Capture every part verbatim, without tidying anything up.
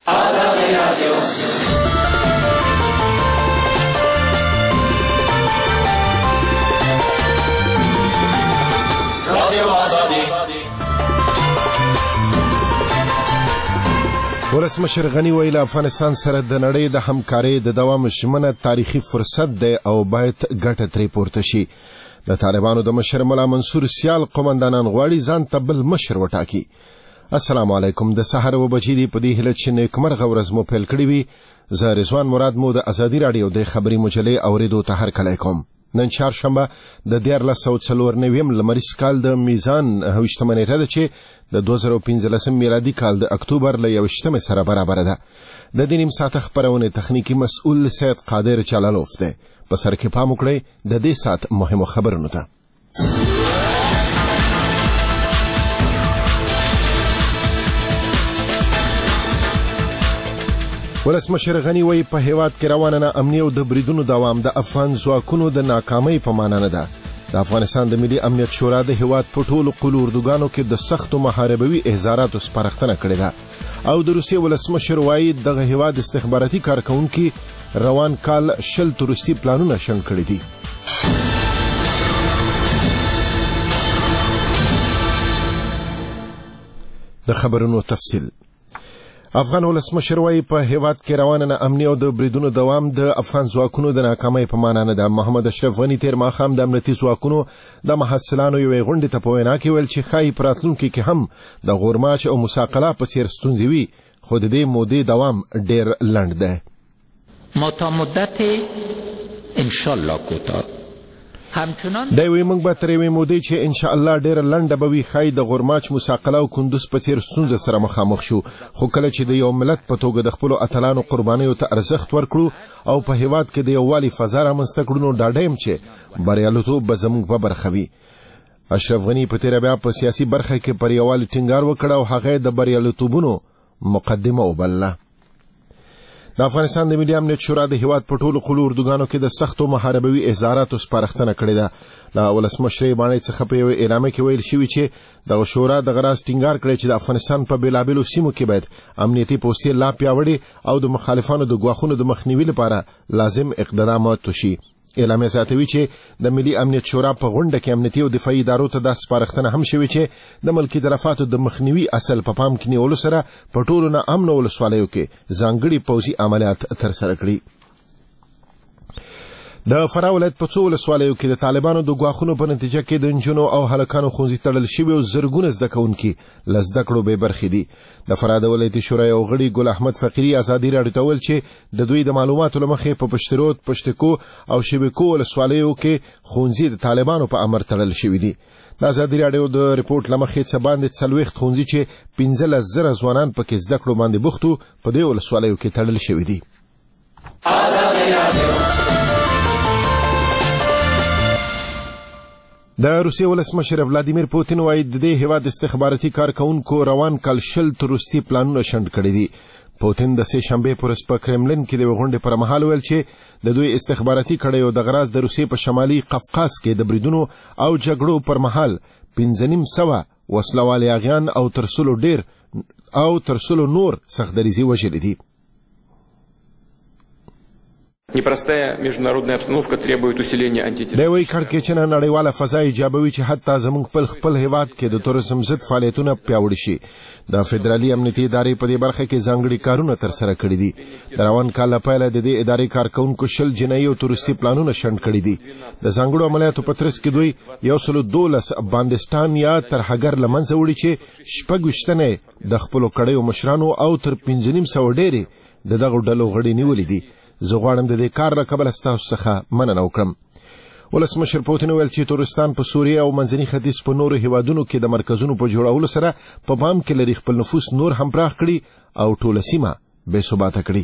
آزادی رادیو رادیو آزادی. ولسمشر غنی ویل افغانستان سره د نړۍ د همکارۍ د دوام ژمنه تاریخي فرصت دی او باید ګټه ترې پورته شي. د طالبانو د مشر ملا منصور سیال قومندانان غواړي ځان ته بل مشر وټاکي. السلام علیکم. د سحر و بجې دی په دې هیله چې نیکمرغه ورځ مو پیل کړې وي. زه رضوان مراد مو د ازادي راډیو د خبري مجلې اوریدو ته هرکلی کوم. نن چهارشنبه د دیارلس سوه څلور نویم لمریز کال د میزان اوویشتمه نیټه ده چې د دوه زره پنځلسم میلادي کال د اکتوبر له یوویشتمې سره برابره ده. د دې نیم ساعته خپرونې تخنیکي مسؤل سید قادر چلالوف دی. په سر کې پام وکړئ د دې ساعت مهمو خبرونو ته. ولسمشر غنی وی په هیواد کې روانه نه امنیت او د بریدونو دوام د افغان ځواکونو د ناکامۍ په معنا نه ده. د افغانستان د ملي امنیت شورا د هیواد په ټولو قلو اردوګانو کې د سختو محاربوي احزاراتو سپارښتنه کړې ده او د روسیې ولسمشر وایي دغه هیواد استخباراتي کارکونکي روان کال شل تورستي پلانونه شنډ کړي دي. د خبرونو تفصیل. افغان ولسمشر وایي په هیواد کې روانه نه امنیت او د بریدونو دوام د افغان ځواکونو د ناکامۍ په معنا نه ده. محمد اشرف غني تیر ماښام د امنیتي ځواکونو د محصلانو یوې غونډې ته په وینا کې ویل چې ښایي په راتلونکي کې هم د غورماچ او مساقله په څېر ستونزې وي خو د دې مودې دوام ډېر لنډ دی. ما تا مدت انشالله کوتاه همچنان دا وی موږ به تر یوې مودې چې ان شاء الله ډېره لنډه به وي ښایي د غورماچ مساقله او کندوز په څېر ستونزه سره مخامخ شو خو کله چې د یو ملت په توګه د خپلو اتلانو قربانیو ته ارزښت ورکړو او په هیواد کې د یووالي فضا رامنځته کړو نو ډاډه یم چې بریالیتوب به زموږ په برخه وي. اشرف غني په تېره بیا په سیاسي برخه کې پر یووالي ټینګار وکړ او هغه د بریالیتوبونو مقدمه وبلله. د افغانستان د ملي امنیت شورا د هیواد په ټولو قلو اردوګانو کې د سختو محاربوي احزاراتو سپارښتنه کړې ده. له ولسمشرۍ باندې څخه په یوې اعلامیه کې ویل شوي چې دغه شورا دغه راز ټینګار کړی چې د افغانستان په بېلابېلو سیمو کې باید امنیتي پوستې لا پیاوړې او د مخالفانو د ګواښونو د مخنیوي لپاره لازم اقدامات وشي. اعلامیه زیاتوي چې د ملي امنیت شورا په غونډه کې امنیتي او دفاعي ادارو ته دا سپارښتنه هم شوې چې د ملکي تلفاتو د مخنیوي اصل په پام کې نیولو سره په ټولو ناامنو ولسوالیو کې ځانګړي پوځي عملیات ترسره کړي. د فراه ولایت په څو ولسوالیو کې د طالبانو د ګواښونو په نتیجه کې د نجونو او هلکانو ښوونځي تړل شوي او زرګونه زده کوونکي له زده کړو بې برخې دي. د فراه د ولایتي شورا یو غړي ګل احمد فقیري ازادي راډیو ته ویل چې د دوی د معلوماتو له مخې په پشترود، پشتکو او شبکو ولسوالیو کې ښوونځي د طالبانو په امر تړل شوي دي. د ازادي راډیو د رپورټ له مخې څه باندې څلوېښت ښوونځي چې پنځلس زره ځوانان پکې زده کړو باندې بوخت وو په دې ولسوالیو کې تړل شوي دي. د روسیې ولسمشر ولادیمیر پوتین وایي د دې هیواد استخباراتي کارکونکو روان کال شل تروریستي پلانونه شنډ کړي دي. پوتین د سې شنبې په ورځ په کرملین کې د یوې غونډې پر مهال ویل چې د دوی استخباراتي کړیو دغه راز د روسیې په شمالي قفقاز کې د بریدونو او جګړو پر مهال پنځه نیم سوه وسلوال یاغیان او تر سلو ډېر او تر سلو نور سختدریزي وژلي دي. Непростая международная обстановка требует усиления антитерроризма. دا وی کړکېچنه نړیواله فضا ایجابوي چې حتی زموږ په خپل هیواد کې د تروریزم ضد فعالیتونه پیاوړي شي. د فدرالي امنیتي ادارې په دې برخه کې ځانګړي کارونه ترسره کړي دي. د روان کال له پیله د دې ادارې کارکونکو شل جنایي او تروریستي پلانونه شنډ کړي دي. د ځانګړو عملیاتو په ترڅ کې دوی یو سلو دولس باندستان یا ترهګر له منځه وړي چې شپږ ویشت تنې د خپلو کړیو مشرانو او تر پنځه نیم سوه ډېرې د دغو ډلو غړي نیولي دي. زه غواړم د دې کار له کبله ستاسو څخه مننه وکړم. ولسمشر پوتین ویل چې ترکستان په سوریه او منځني ختیځ په نورو هیوادونو کې د مرکزونو په جوړولو سره په پام کې لري خپل نفوس نور هم پراخ کړي او ټوله سیمه بې ثباته کړي.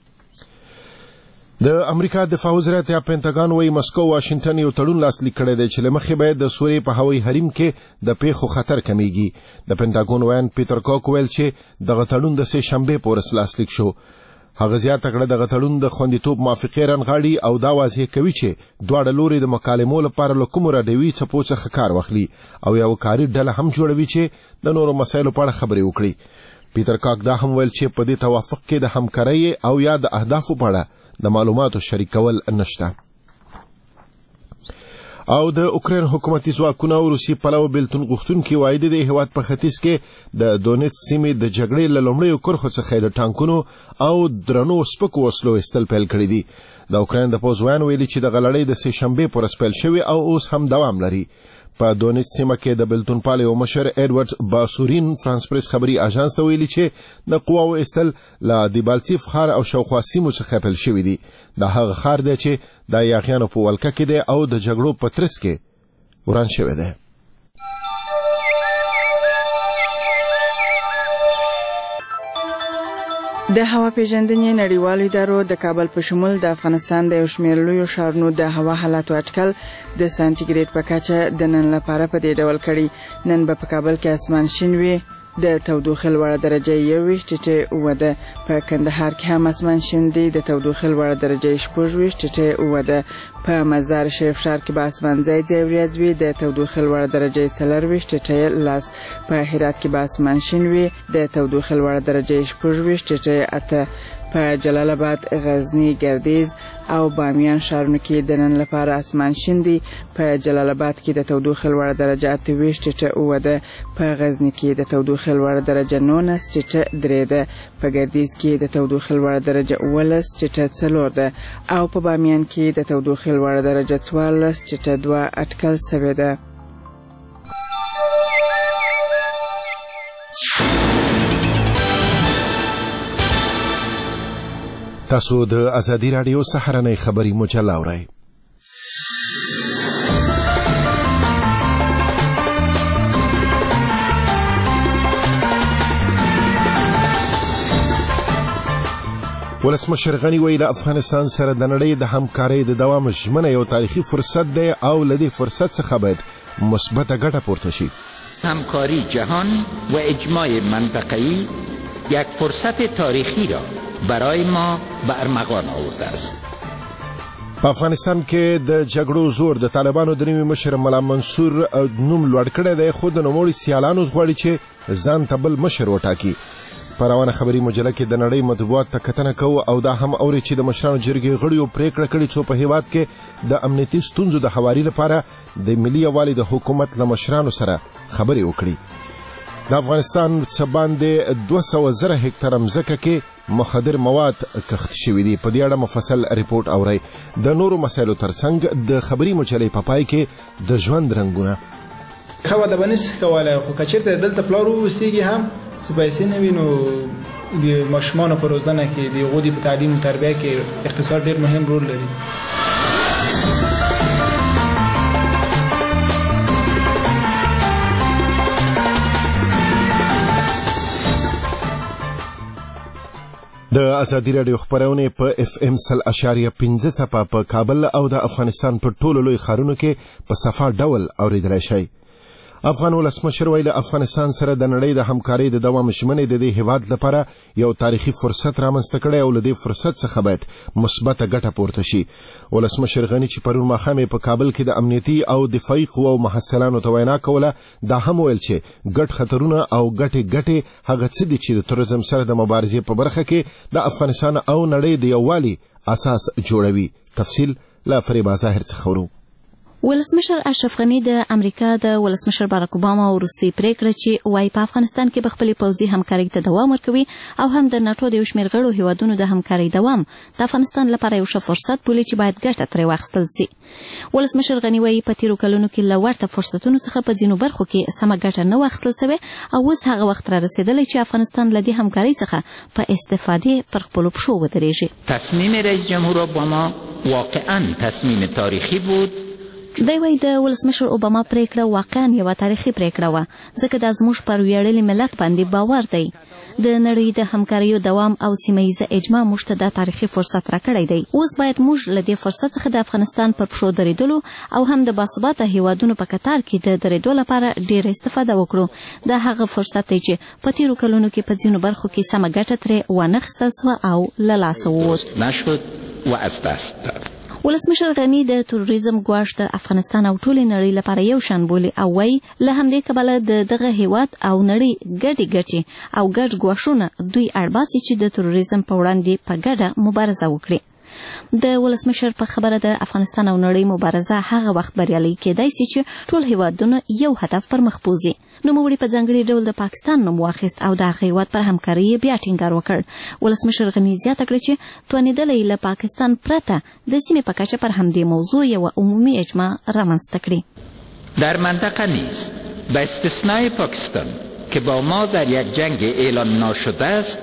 د امریکا دفاع وزارت یا پینټاګان وایي مسکو واشنگټن یو تړون لاسلیک کړی دی چې له مخې باید د سوریې په هوایي حریم کې د پیښو خطر کمیږي. د پینټاګون ویان پیټر کوک ویل چې دغه تړون د سې شنبې په ورځ لاسلیک شو. هغه زیاته کړه دغه تړون د خوندیتوب موافقې رانغاړي او دا واضح کوي چې دواړه لوري د مکالمو لپاره له کومو راډیوي څپو څخه کار واخلي او یو کاري ډله هم جوړوي چې د نورو مسایلو په اړه خبرې وکړي. پیټر کاک دا هم ویل چې په دې توافق کې د همکارۍ او یا د اهدافو په اړه د معلوماتو شریکول نشته. او د اوکراین حکومتي ځواکونه او روسي پلو بېلتون غوښتونکي وایي د هېواد په ختیځ کې د دونیتسک سیمې د جګړې له لومړیو کرښو څخه د ټانکونو او درنو سپکو وسلو ایستل پیل کړي دي. د اوکراین د پوځ ویان ویلي چې د غلړۍ د سې شنبې په ورځ پیل شوی او اوس هم دوام لري. په دونیتسک سیمه کې د بېلتون پالو مشر ایډورډ باسورین فرانس پریس خبري اژانس ته ویلي چې د قواو ایستل له دیبالتیف ښار او شاوخوا سیمو څخه پیل شوي دي. دا هغه ښار دی چې د یاغیانو په ولکه کې دی او د جګړو په ترڅ کې وران شوی دی. د هوا پیژندنې نړیوالو ادارو د کابل په شمول د افغانستان د یو شمېر لویو ښارونو د هوا حالاتو اټکل د سانتیګریډ په کچه د نن لپاره په دې ډول کړي. نن به په کابل کې اسمان شین وي، د تودوخې لوړه درجه یوویشت ټیټې اووه ده. په کندهار کې هم اسمان شین دی، د تودوخې لوړه درجه شپږویشت ټیټې اووه ده. په مزار شریف ښار کې به اسمان ځای ځای وریځ وي، د تودوخې لوړه درجه څلرویشت ټیټې لس. په هرات کې به اسمان شین وي، د تودوخې لوړه درجه شپږویشت ټیټې اته. په جلال آباد، غزنی، ګردیز او بامیان ښارونو کې د نن لپاره اسمان شین دی. په جلال آباد کې د تودوخې لوړه درجه اته ویشت ټیټه اووه ده. په غزنی کې د تودوخې لوړه درجه نولس ټیټه درې ده. په ګردیز کې د تودوخې لوړه درجه اوولس ټیټه څلور ده او په بامیان کې د تودوخې لوړه درجه څوارلس ټیټه دوه اټکل شوې ده. تاسو د ازادي رادیو سهارنۍ خبري مجله اورئ. ولسمشر غني ویل افغانستان سره د نړۍ د همکارۍ د دوام ژمنه یو تاریخي فرصت دی او له دې فرصت څخه باید مثبته ګټه پورته شي. همکاری جهان و اجماع منطقه‌ای یک فرصت تاریخی را برای ما به ارمغان آورده است. په افغانستان کې د جګړو زور د طالبانو د نوي مشر ملا منصور نوم لوړ کړی دی، خو د نوموړي سیالانو غواړي چې ځان ته بل مشر وټاکي. په روانه خبري مجله کې د نړۍ مطبوعات ته کتنه کوو او دا هم اوري چې د مشرانو جرګې غړیو پریکړه کړې څو په هیواد کې د امنیتي ستونزو د هواري لپاره د ملي یووالي د حکومت له مشرانو سره خبرې وکړي. د افغانستان څه باندې دوه سوه زره هکتره مځکه کې مخدر مواد کښت شوي دي. په دې اړه مفصل ریپورټ اورئ. د نورو مسایلو ترڅنګ د خبري مجلې په پای کې د ژوند رنګونه. خو د بنس کوله خو کچرته دلته پلارو وسیږي هم چې پیسې نه وینو د ماشومانو په روزنه کې د غودي په تعلیم او تربیه کې اقتصاد ډېر مهم رول لري. د ازادي رادیو خبرونه په اف ام سل اشاریه پنځه څپه په کابل او د افغانستان په ټولو لوی ښارونو کې په صفا ډول اوریدلای شئ. افغان ولسمشر ویل افغانستان سره د نړۍ د همکارۍ د دوام ژمنې د دې هیواد لپاره یو تاریخي فرصت رامنځته کړی او له دې فرصت څخه باید مثبته ګټه پورته شي. ولسمشر غني چې پرون ماښام په کابل کې د امنیتي او دفاعي قواو محصلانو ته وینا کوله، دا هم ویل چې ګډ خطرونه او ګټې ګټې هغه څه دي چې د تروریزم سره د مبارزې په برخه کې د افغانستان او نړۍ د یووالي اساس جوړوي. تفصیل لا فریبا ظاهر څخه ورو. ولسمشر اشرف غني د امریکا د ولسمشر باراک اوباما وروستي پریکړه چې وايي په افغانستان کې به خپل پوځي همکارۍ ته دوام ورکوي او هم د ناتو د یو شمېر غړو هیوادونو د همکارۍ دوام د افغانستان لپاره یو ښه فرصت بولي چې باید ګټه ترې واخیستل شي. ولسمشر غني وايي په تیرو کلونو کې له ورته فرصتونو څخه په ځینو برخو کې سمه ګټه نه واخیستل شوې او اوس هغه وخت را رسېدلی چې افغانستان له دې همکارۍ څخه په استفادې پر خپلو پښو ودرېږي. تصمیم رئیس جمهور اوباما واقعا تصمیم تاریخی بود. دی وايي د ولسمشر اوباما پریکړه واقعا یوه تاریخي پریکړه وه، ځکه دا زموږ پر ویاړلي ملت باندې باور دی. د نړۍ د همکاریو دوام او سیمهییزه اجماع موږ ته دا تاریخي فرصت راکړی دی. اوس باید موږ له دې فرصت څخه د افغانستان پر پښو درېدلو او هم د باثباته هیوادونو په کتار کې د درېدو لپاره ډېره استفاده وکړو. دا هغه فرصت دی چې په تیرو کلونو کې په ځینو برخو کې سمه ګټه ترې وانخیستل سوه او له لاسه ووت. نشد و از دست داد. ولسمشر غنی د تروریزم ګواښ د افغانستان او ټولې نړۍ لپاره یو شان بولي او وایي له همدې کبله د دغه هیواد او نړۍ ګډې ګټې او ګډ ګواښونه دوی اړباسي چې د تروریزم په وړاندې په ګډه مبارزه وکړي. د ولسمشر په خبره د افغانستان او نړۍ مبارزه هغه وخت بریالۍ کېدای شي چې ټول هیوادونه یو هدف پر مخ بوځي. نوموړي په ځانګړي ډول د پاکستان نوم واخیست او د هغه هیواد پر همکارۍ بیا ټینګار وکړ. ولسمشر غني زیاته کړه چې توانېدلی له پاکستان پرته د سیمې په کچه پر همدې موضوع یوه عمومي اجماع رامنځته کړي. در منطقه نیز به استثنای پاکستان که با ما در یک جنگ اعلان ناشده است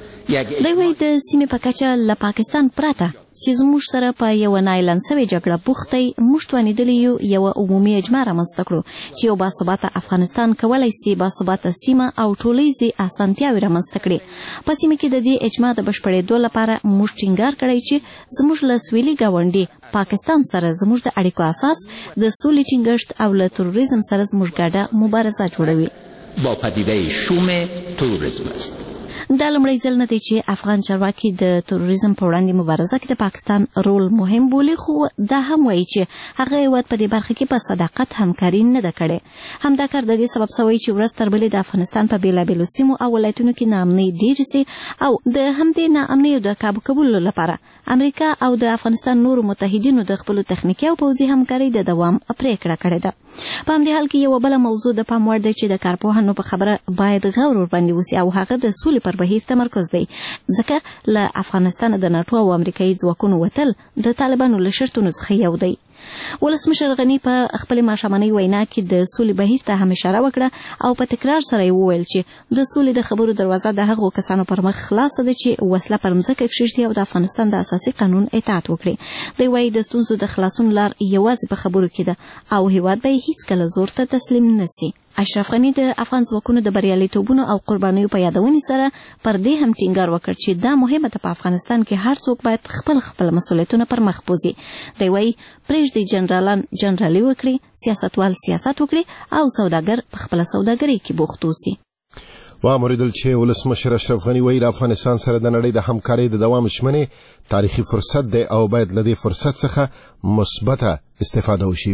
دی وایي د سیمې په کچه له پاکستان پرته چې زموږ سره په یوه نااعلان سوې جګړه بوخت دی موږ توانېدلي یو یوه عمومي اجماع رامنځته کړو چې یو باثباته افغانستان کولی سي باثباته سیمه او ټولیزې اسانتیاوې رامنځته کړي. په سیمه کې د دې اجماع د بشپړېدو لپاره موږ ټینګار کړی چې زموږ له سویلي ګاونډي پاکستان سره زموږ د اړیکو اساس د سولې ټینګښت او له تروریزم سره زموږ ګډه مبارزه جوړوي. با پدیده شوم تروریسم است. دا لومړی ځل نه دی چې افغان چارواکي د تروریزم په وړاندې مبارزه کې د پاکستان رول مهم بولي، خو دا هم وایي چې هغه هیواد په دې برخه کې په صداقت همکاري نه ده کړې. همدا کار د دې سبب سوی چې ورځ تر بلې د افغانستان په بېلابېلو سیمو او ولایتونو کې ناامنۍ ډېرې سي او د همدې ناامنیو د کابو کولو لپاره امریکا او د افغانستان نورو متحدینو د خپلو تخنیکي او پوځي همکارۍ د دوام پریکړه کړې ده. په همدې حال کې یوه بله موضوع د پام وړ ده چې د کارپوهانو په خبره باید غور ورباندې وسي او هغه د سولې پر بهیر تمرکز دی، ځکه له افغانستان د ناټو او امریکایي ځواکونو وتل د طالبانو له شرطونو څخه یو دی. ولسمشر غني په خپلې ماښامنۍ وینا کې د سولې بهیر ته هم اشاره وکړه او په تکرار سره یې وویل چې د سولې د خبرو دروازه د هغو کسانو پر مخ خلاصه ده چې وسله پر مځکه کښېږدي او د افغانستان د اساسي قانون اطاعت وکړي. دی وایي د ستونزو د خلاصون لار یوازې په خبرو کې ده او هیواد به یې هیڅکله زور ته تسلیم نه سي. اشرف غني د افغان ځواکونو د بریالیتوبونو او قربانیو په یادونې سره پر دې هم ټینګار وکړ چې دا مهمه ده په افغانستان کې هر څوک باید خپل خپل مسؤلیتونه پر مخ بوځي. دی وایي پرېږدئ جنرالان جنرالي وکړي، سیاستوال سیاست وکړي او سوداګر په خپله سوداګرۍ کې بوخت اوسي. واوریدل چې ولسمشر اشرف غني وایي د افغانستان سره د نړۍ د همکارۍ د دوام ژمنې تاریخي فرصت دی او باید له دې فرصت څخه مثبته استفاده وشي.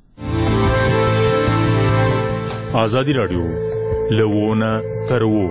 آزادی رادیو لوونه ترو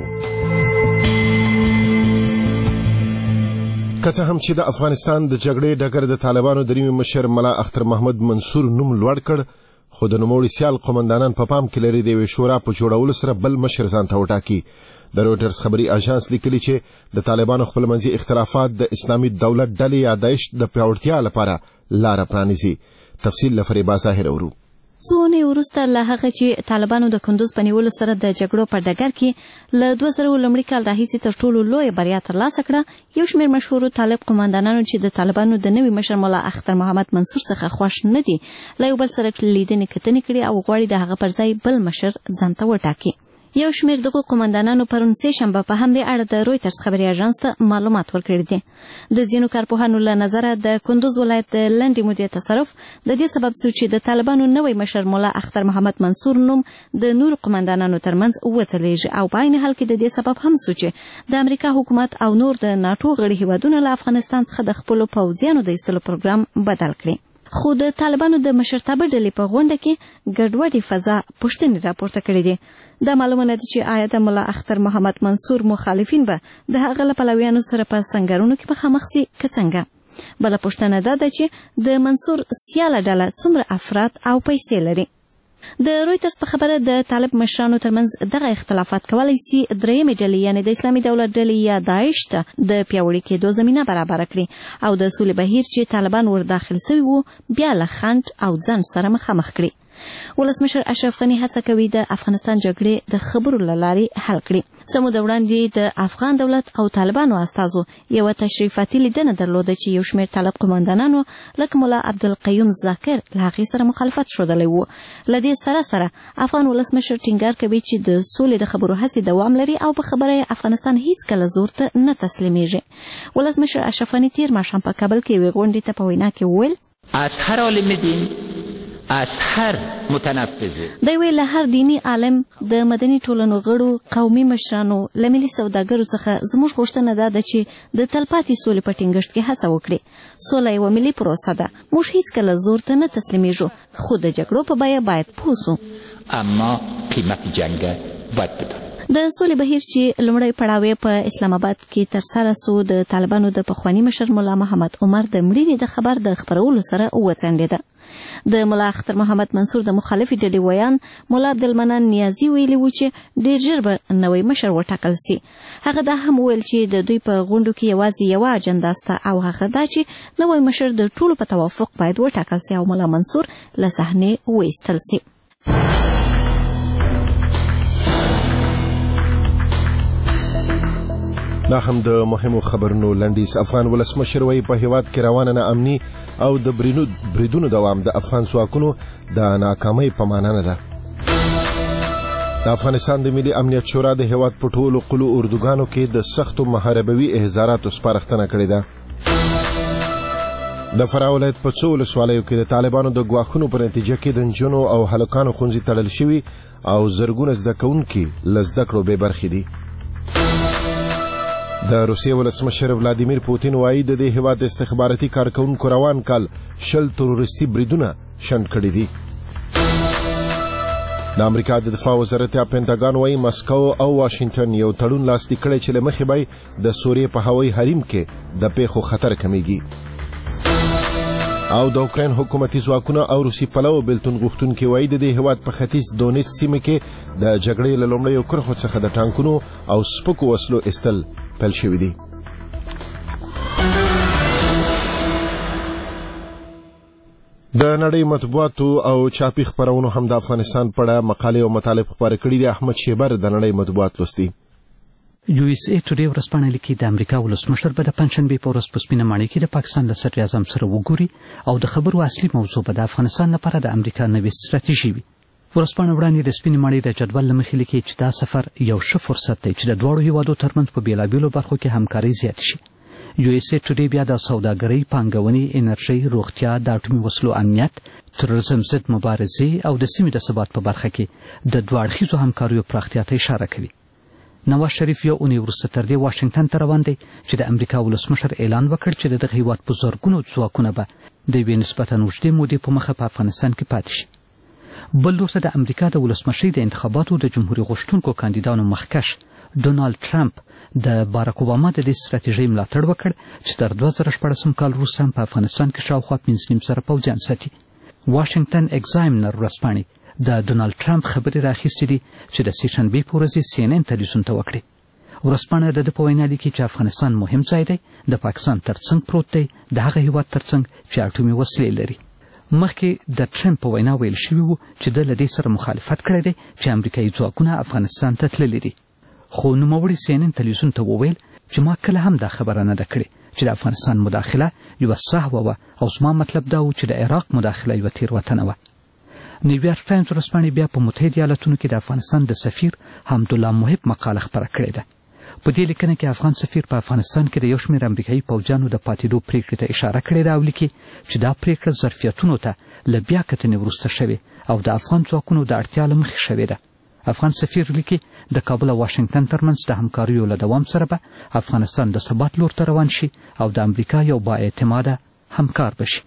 که څه هم چې د افغانستان د جګړې ډګر د طالبانو د نیمې مشر ملا اختر محمد منصور نوم لوړ کړ، خو د نوموړي سیال قومندانان په پام کې لري د یوې شورا په جوړولو سره بل مشر ځان ته وټاکي. د رویټرز خبري اژانس لیکلي چې د طالبانو خپلمنځي اختلافات د اسلامي دولت ډلې یا داعش د پیاوړتیا لپاره لاره پرانیزي. تفصیل له فریبا ظاهر اورو. څو اونۍ وروسته له هغه چې طالبانو د کندوز په نیولو سره د جګړو په ډګر کې له دوه زره لومړي کال راهیسې تر ټولو لویه بریا ترلاسه کړه، یو شمېر مشهورو طالب قومندانانو چې د طالبانو د نوي مشر ملا اختر محمد منصور څخه خوښ نه دي له یو بل سره لیدنې کتنې کړي او غواړي د هغه پر ځای بل مشر ځان ته وټاکي. یو شمېر دغو قومندانانو پرون سه شنبه په همدې اړه د رویټرز خبري اژانس ته معلومات ورکړي دي. د ځینو کارپوهانو له نظره د کندوز ولایت د لنډې مودې تصرف د دې سبب شو چې د طالبانو نوی مشر ملا اختر محمد منصور نوم د نورو قومندانانو ترمنځ وتلیږي او په عین حال کې د دې سبب هم شو چې د امریکا حکومت او نور د ناټو غړي هیوادونه له افغانستان څخه د خپلو پوځیانو د ایستلو پروګرام بدل کړي. خو د طالبانو د مشرتابه ډلې په غونډه کې ګډوډې فضا پوښتنې راپورته کړې دي. دا معلومه نه ده چې آیا د ملا اختر محمد منصور مخالفین به د هغه له پلویانو سره په سنګرونو کې مخامخ سي که څنګه. بله پوښتنه دا ده چې د منصور سیاله ډله څومره افراد او پیسې لري. د رویټرز په خبره د طالب مشرانو ترمنځ دغه اختلافات کولی سي درېیمې ډلې یعنې د اسلامي دولت ډلې یا داعش ته د پیاوړي کېدو زمینه برابره کړي او د سولې بهیر چې طالبان ور داخل سوي وو بیا له خنډ او ځنډ سره مخامخ کړي. ولسمشر اشرف غني هڅه کوي د افغانستان جګړې د خبرو له لارې حل کړي. څه موده وړاندې د افغان دولت او طالبانو استازو یوه تشریفاتي لیدنه درلوده چې یو شمېر طالب قومندانانو لکه ملا عبدالقیوم ذاکر له هغې سره مخالفت ښودلی و. له دې سره سره افغان ولسمشر ټینګار کوي چې د سولې د خبرو هڅې دوام لري او په خبره یې افغانستان هیڅکله زور ته نه تسلیمیږي. ولسمشر اشرف غني تېر ماښام په کابل کې یوې غونډې ته په وینا کې وویل از هر حال می‌دین از هر متنفذه دی ویل هر دینی عالم د مدني ټولنو غړو قومي مشرانو له ملي سوداګرو څخه زموږ غوښتنه ده چې د تلپاتې سولې په ټینګښت کې هڅه وکړي. سوله یوه ملي پروسه ده. موږ هیڅکله زور ته نه تسلیمیږو، خو د جګړو په بیه باید پوه سو. اما قیمت جنگ باید بدن. د سولې بهیر چې لومړی پړاو په اسلام آباد کې ترسره سو د طالبانو د پخواني مشر ملا محمد عمر د مړینې د خبر د خپرولو سره وڅنډېده. د ملا اختر محمد منصور د مخالفې ډلې ویان ملا عبدالمنان نیازي ویلي و چې ډېر ژر به نوی مشر وټاکل سي. هغه دا هم ویل چې د دوی په غونډو کې یوازې یوه اجنډا سته او هغه دا چې نوی مشر د ټولو په توافق باید وټاکل سي او ملا منصور له صحنې وایستل سي. دا هم د مهمو خبرونو لنډیز. افغان ولسمشر وایي په هیواد کې روانه ناامني او د بریدونو دوام د افغان ځواکونو د ناکامۍ په معنا نه ده. د افغانستان د ملي امنیت شورا د هیواد په ټولو قلو اردوګانو کې د سختو محاربوي احضاراتو سپارښتنه کړې ده. د فراه ولایت په څو ولسوالیو کې د طالبانو د ګواښونو په نتیجه کې د نجونو او هلکانو ښوونځي تړل شوي او زرګونه زده کوونکي له زده کړو بې برخې دي. د روسیې ولسمشر ولادیمیر پوتین وایي د دې هیواد استخباراتي کارکونکو روان کال شل تروریستي بریدونه شنډ کړي دي. د امریکا د دفاع وزارت یا پینټاګان وایي مسکو او واشنگټن یو تړون لاسلیک کړی چې له مخې به د سوریې په هوایي حریم کې د پیښو خطر کمیږي. او د اوکراین حکومتي ځواکونه او روسي پلوه بېلتون غوښتونکي وایي د دې هیواد په ختیځ دونیس سیمه کې د جګړې له لومړیو کرښو څخه د ټانکونو او سپکو وسلو ایستل پیل شوي دي. د نړۍ مطبوعاتو او چاپي خپرونو هم د افغانستان په اړه مقالې او مطالب خپاره کړي دي. احمد شیبر د نړۍ مطبوعات لوستي. یو اس ای ټوډے ورځپاڼه لیکي د امریکا ولسمشر به د پنځشنبې په ورځ په سپینه ماڼۍ کې د پاکستان له صدر اعظم سره وګوري او د خبرو اصلي موضوع به د افغانستان لپاره د امریکا نوې ستراتیژي وي. ورځپاڼه وړاندې د سپینې ماڼۍ د جدول له مخې لیکي چې دا سفر یو ښه فرصت دی چې د دواړو هیوادو ترمنځ په بېلابېلو برخو کې همکاري زیاته شي. یو اس ای ټوډے بیا د سوداګرۍ، پانګونې، انرژۍ، روغتیا، د اټومي وسلو امنیت، تروریزم ضد مبارزې او د سیمې د ثبات په برخه کې د دوه اړخیزو همکاریو پراختیا ته اشاره کوي. نواز شریف یو اونۍ وروسته تر دې واشنګټن ته روان دی چې د امریکا ولسمشر اعلان وکړ چې د دغه هیواد په زرګونو ځواکونه به د یوې نسبتا اوږدې مودې په مخه په افغانستان کې پاتې شي. بل لور ته د امریکا د ولسمشرۍ د انتخاباتو د جمهوریت غوښتونکو کاندیدانو مخکښ ډونالډ ټرمپ د باراک اوباما د دې ستراتیژۍ ملاتړ وکړ چې تر دوه زره شپاړسم کال وروسته هم په افغانستان کې شاوخوا پنځه نیم زره پوځیان ساتي. واشنګټن اګزامینر ورځپاڼې د ډونالډ ټرمپ خبرې راخیستې دي چې د سې شنبې په ورځ یې سی ان ان تلویزیون ته وکړې. ورځپاڼه د ده په وینا لیکي چې افغانستان مهم ځای دی، د پاکستان ترڅنګ پروت دی، د هغه هیواد ترڅنګ چې اټومي وسلې لري. مخکې د ټرمپ په وینا ویل شوي وو چې ده له دې سره مخالفت کړی دی چې امریکایي ځواکونه افغانستان ته تللي دي. خو نوموړي سی ان ان تلویزیون ته وویل چې ما کله هم دا خبره نه ده کړې چې د افغانستان مداخله یوه سهوه وه او زما مطلب دا و چې د عراق مداخله یوه تېروتنه وه. نیویارک ټایمز ورځپاڼې بیا په متحده ایالتونو کې د افغانستان د سفیر حمدالله محب مقاله خپره کړې ده. په دې لیکنه کې افغان سفیر په افغانستان کې د یو شمېر امریکایي پوځیانو د پاتېدو پرېکړې ته اشاره کړې ده او لیکي چې دا پرېکړه ظرفیتونو ته له بیا کتنې وروسته شوې او د افغان ځواکونو د اړتیا له مخې شوې ده. افغان سفیر لیکي د کابل او واشنګټن ترمنځ د همکاریو له دوام سره به افغانستان د ثبات لور ته روان شي او د امریکا یو با اعتماده همکار بشي.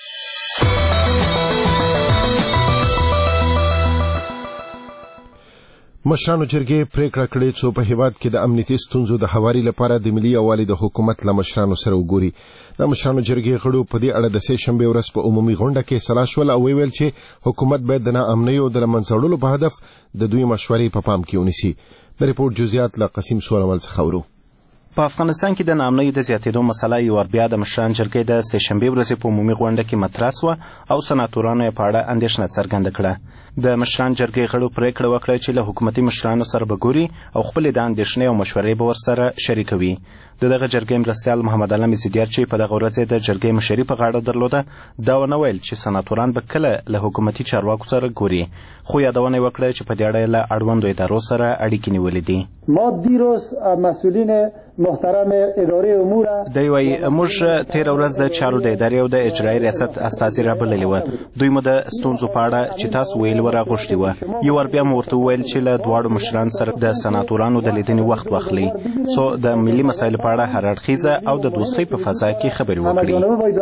مشرانو جرګې پریکړه کړې چې په هیواد کې د امنیتي ستونزو د هواري لپاره د ملي یووالي د حکومت له مشرانو سره وګوري. د مشرانو جرګې غړو په دې اړه د سې شنبې ورځ په عمومي غونډه کې سلا شول او ویل چې حکومت باید د ناامنیو د له منځه وړلو په هدف د دوی مشورې په پام کې ونیسي. د ریپورټ جزئیات له قسیم سورمل څخه اورو. په افغانستان کې د ناامنیو د زیاتېدو مسله یو ور بیا د مشرانو جرګې د سې شنبې ورځې په عمومي غونډه کې مطرح شوه او سناتورانو یې په اړه اندېښنه څرګنده کړه. د مشران جرګې غړو پریکړه وکړه چې له حکومتي مشرانو سره به ګوري او خپلې د اندېښنې او مشورې به ورسره شریکوي. د دغه جرګې مرستیال محمد علم زیدیار چې په دغه ورځ د جرګې مشري په غاړه درلوده دا ونه ویل چې سناتوران به کله له حکومتي چارواکو سره ګوري، خو یادونه یې وکړه چې په دې اړه له اړوندو ادارو سره اړیکې نیولې دي. ما دیروز مسئولین محترم اداره امور دی وایي موږ تېره ورځ د چارو د ادارې او د اجرایي ریاست استازي رابللي وه. دوی مو د ستونزو په اړه چې تاسو ویل وه راغوښتي وه. یو وار بیا مو ورته وویل چې له دواړو مشرانو سره د سناتورانو د لیدنې وخت واخلئ څو د ملي مسایلو په اړه هر اړخیزه او د دوستۍ په فضا کې خبرې وکړي.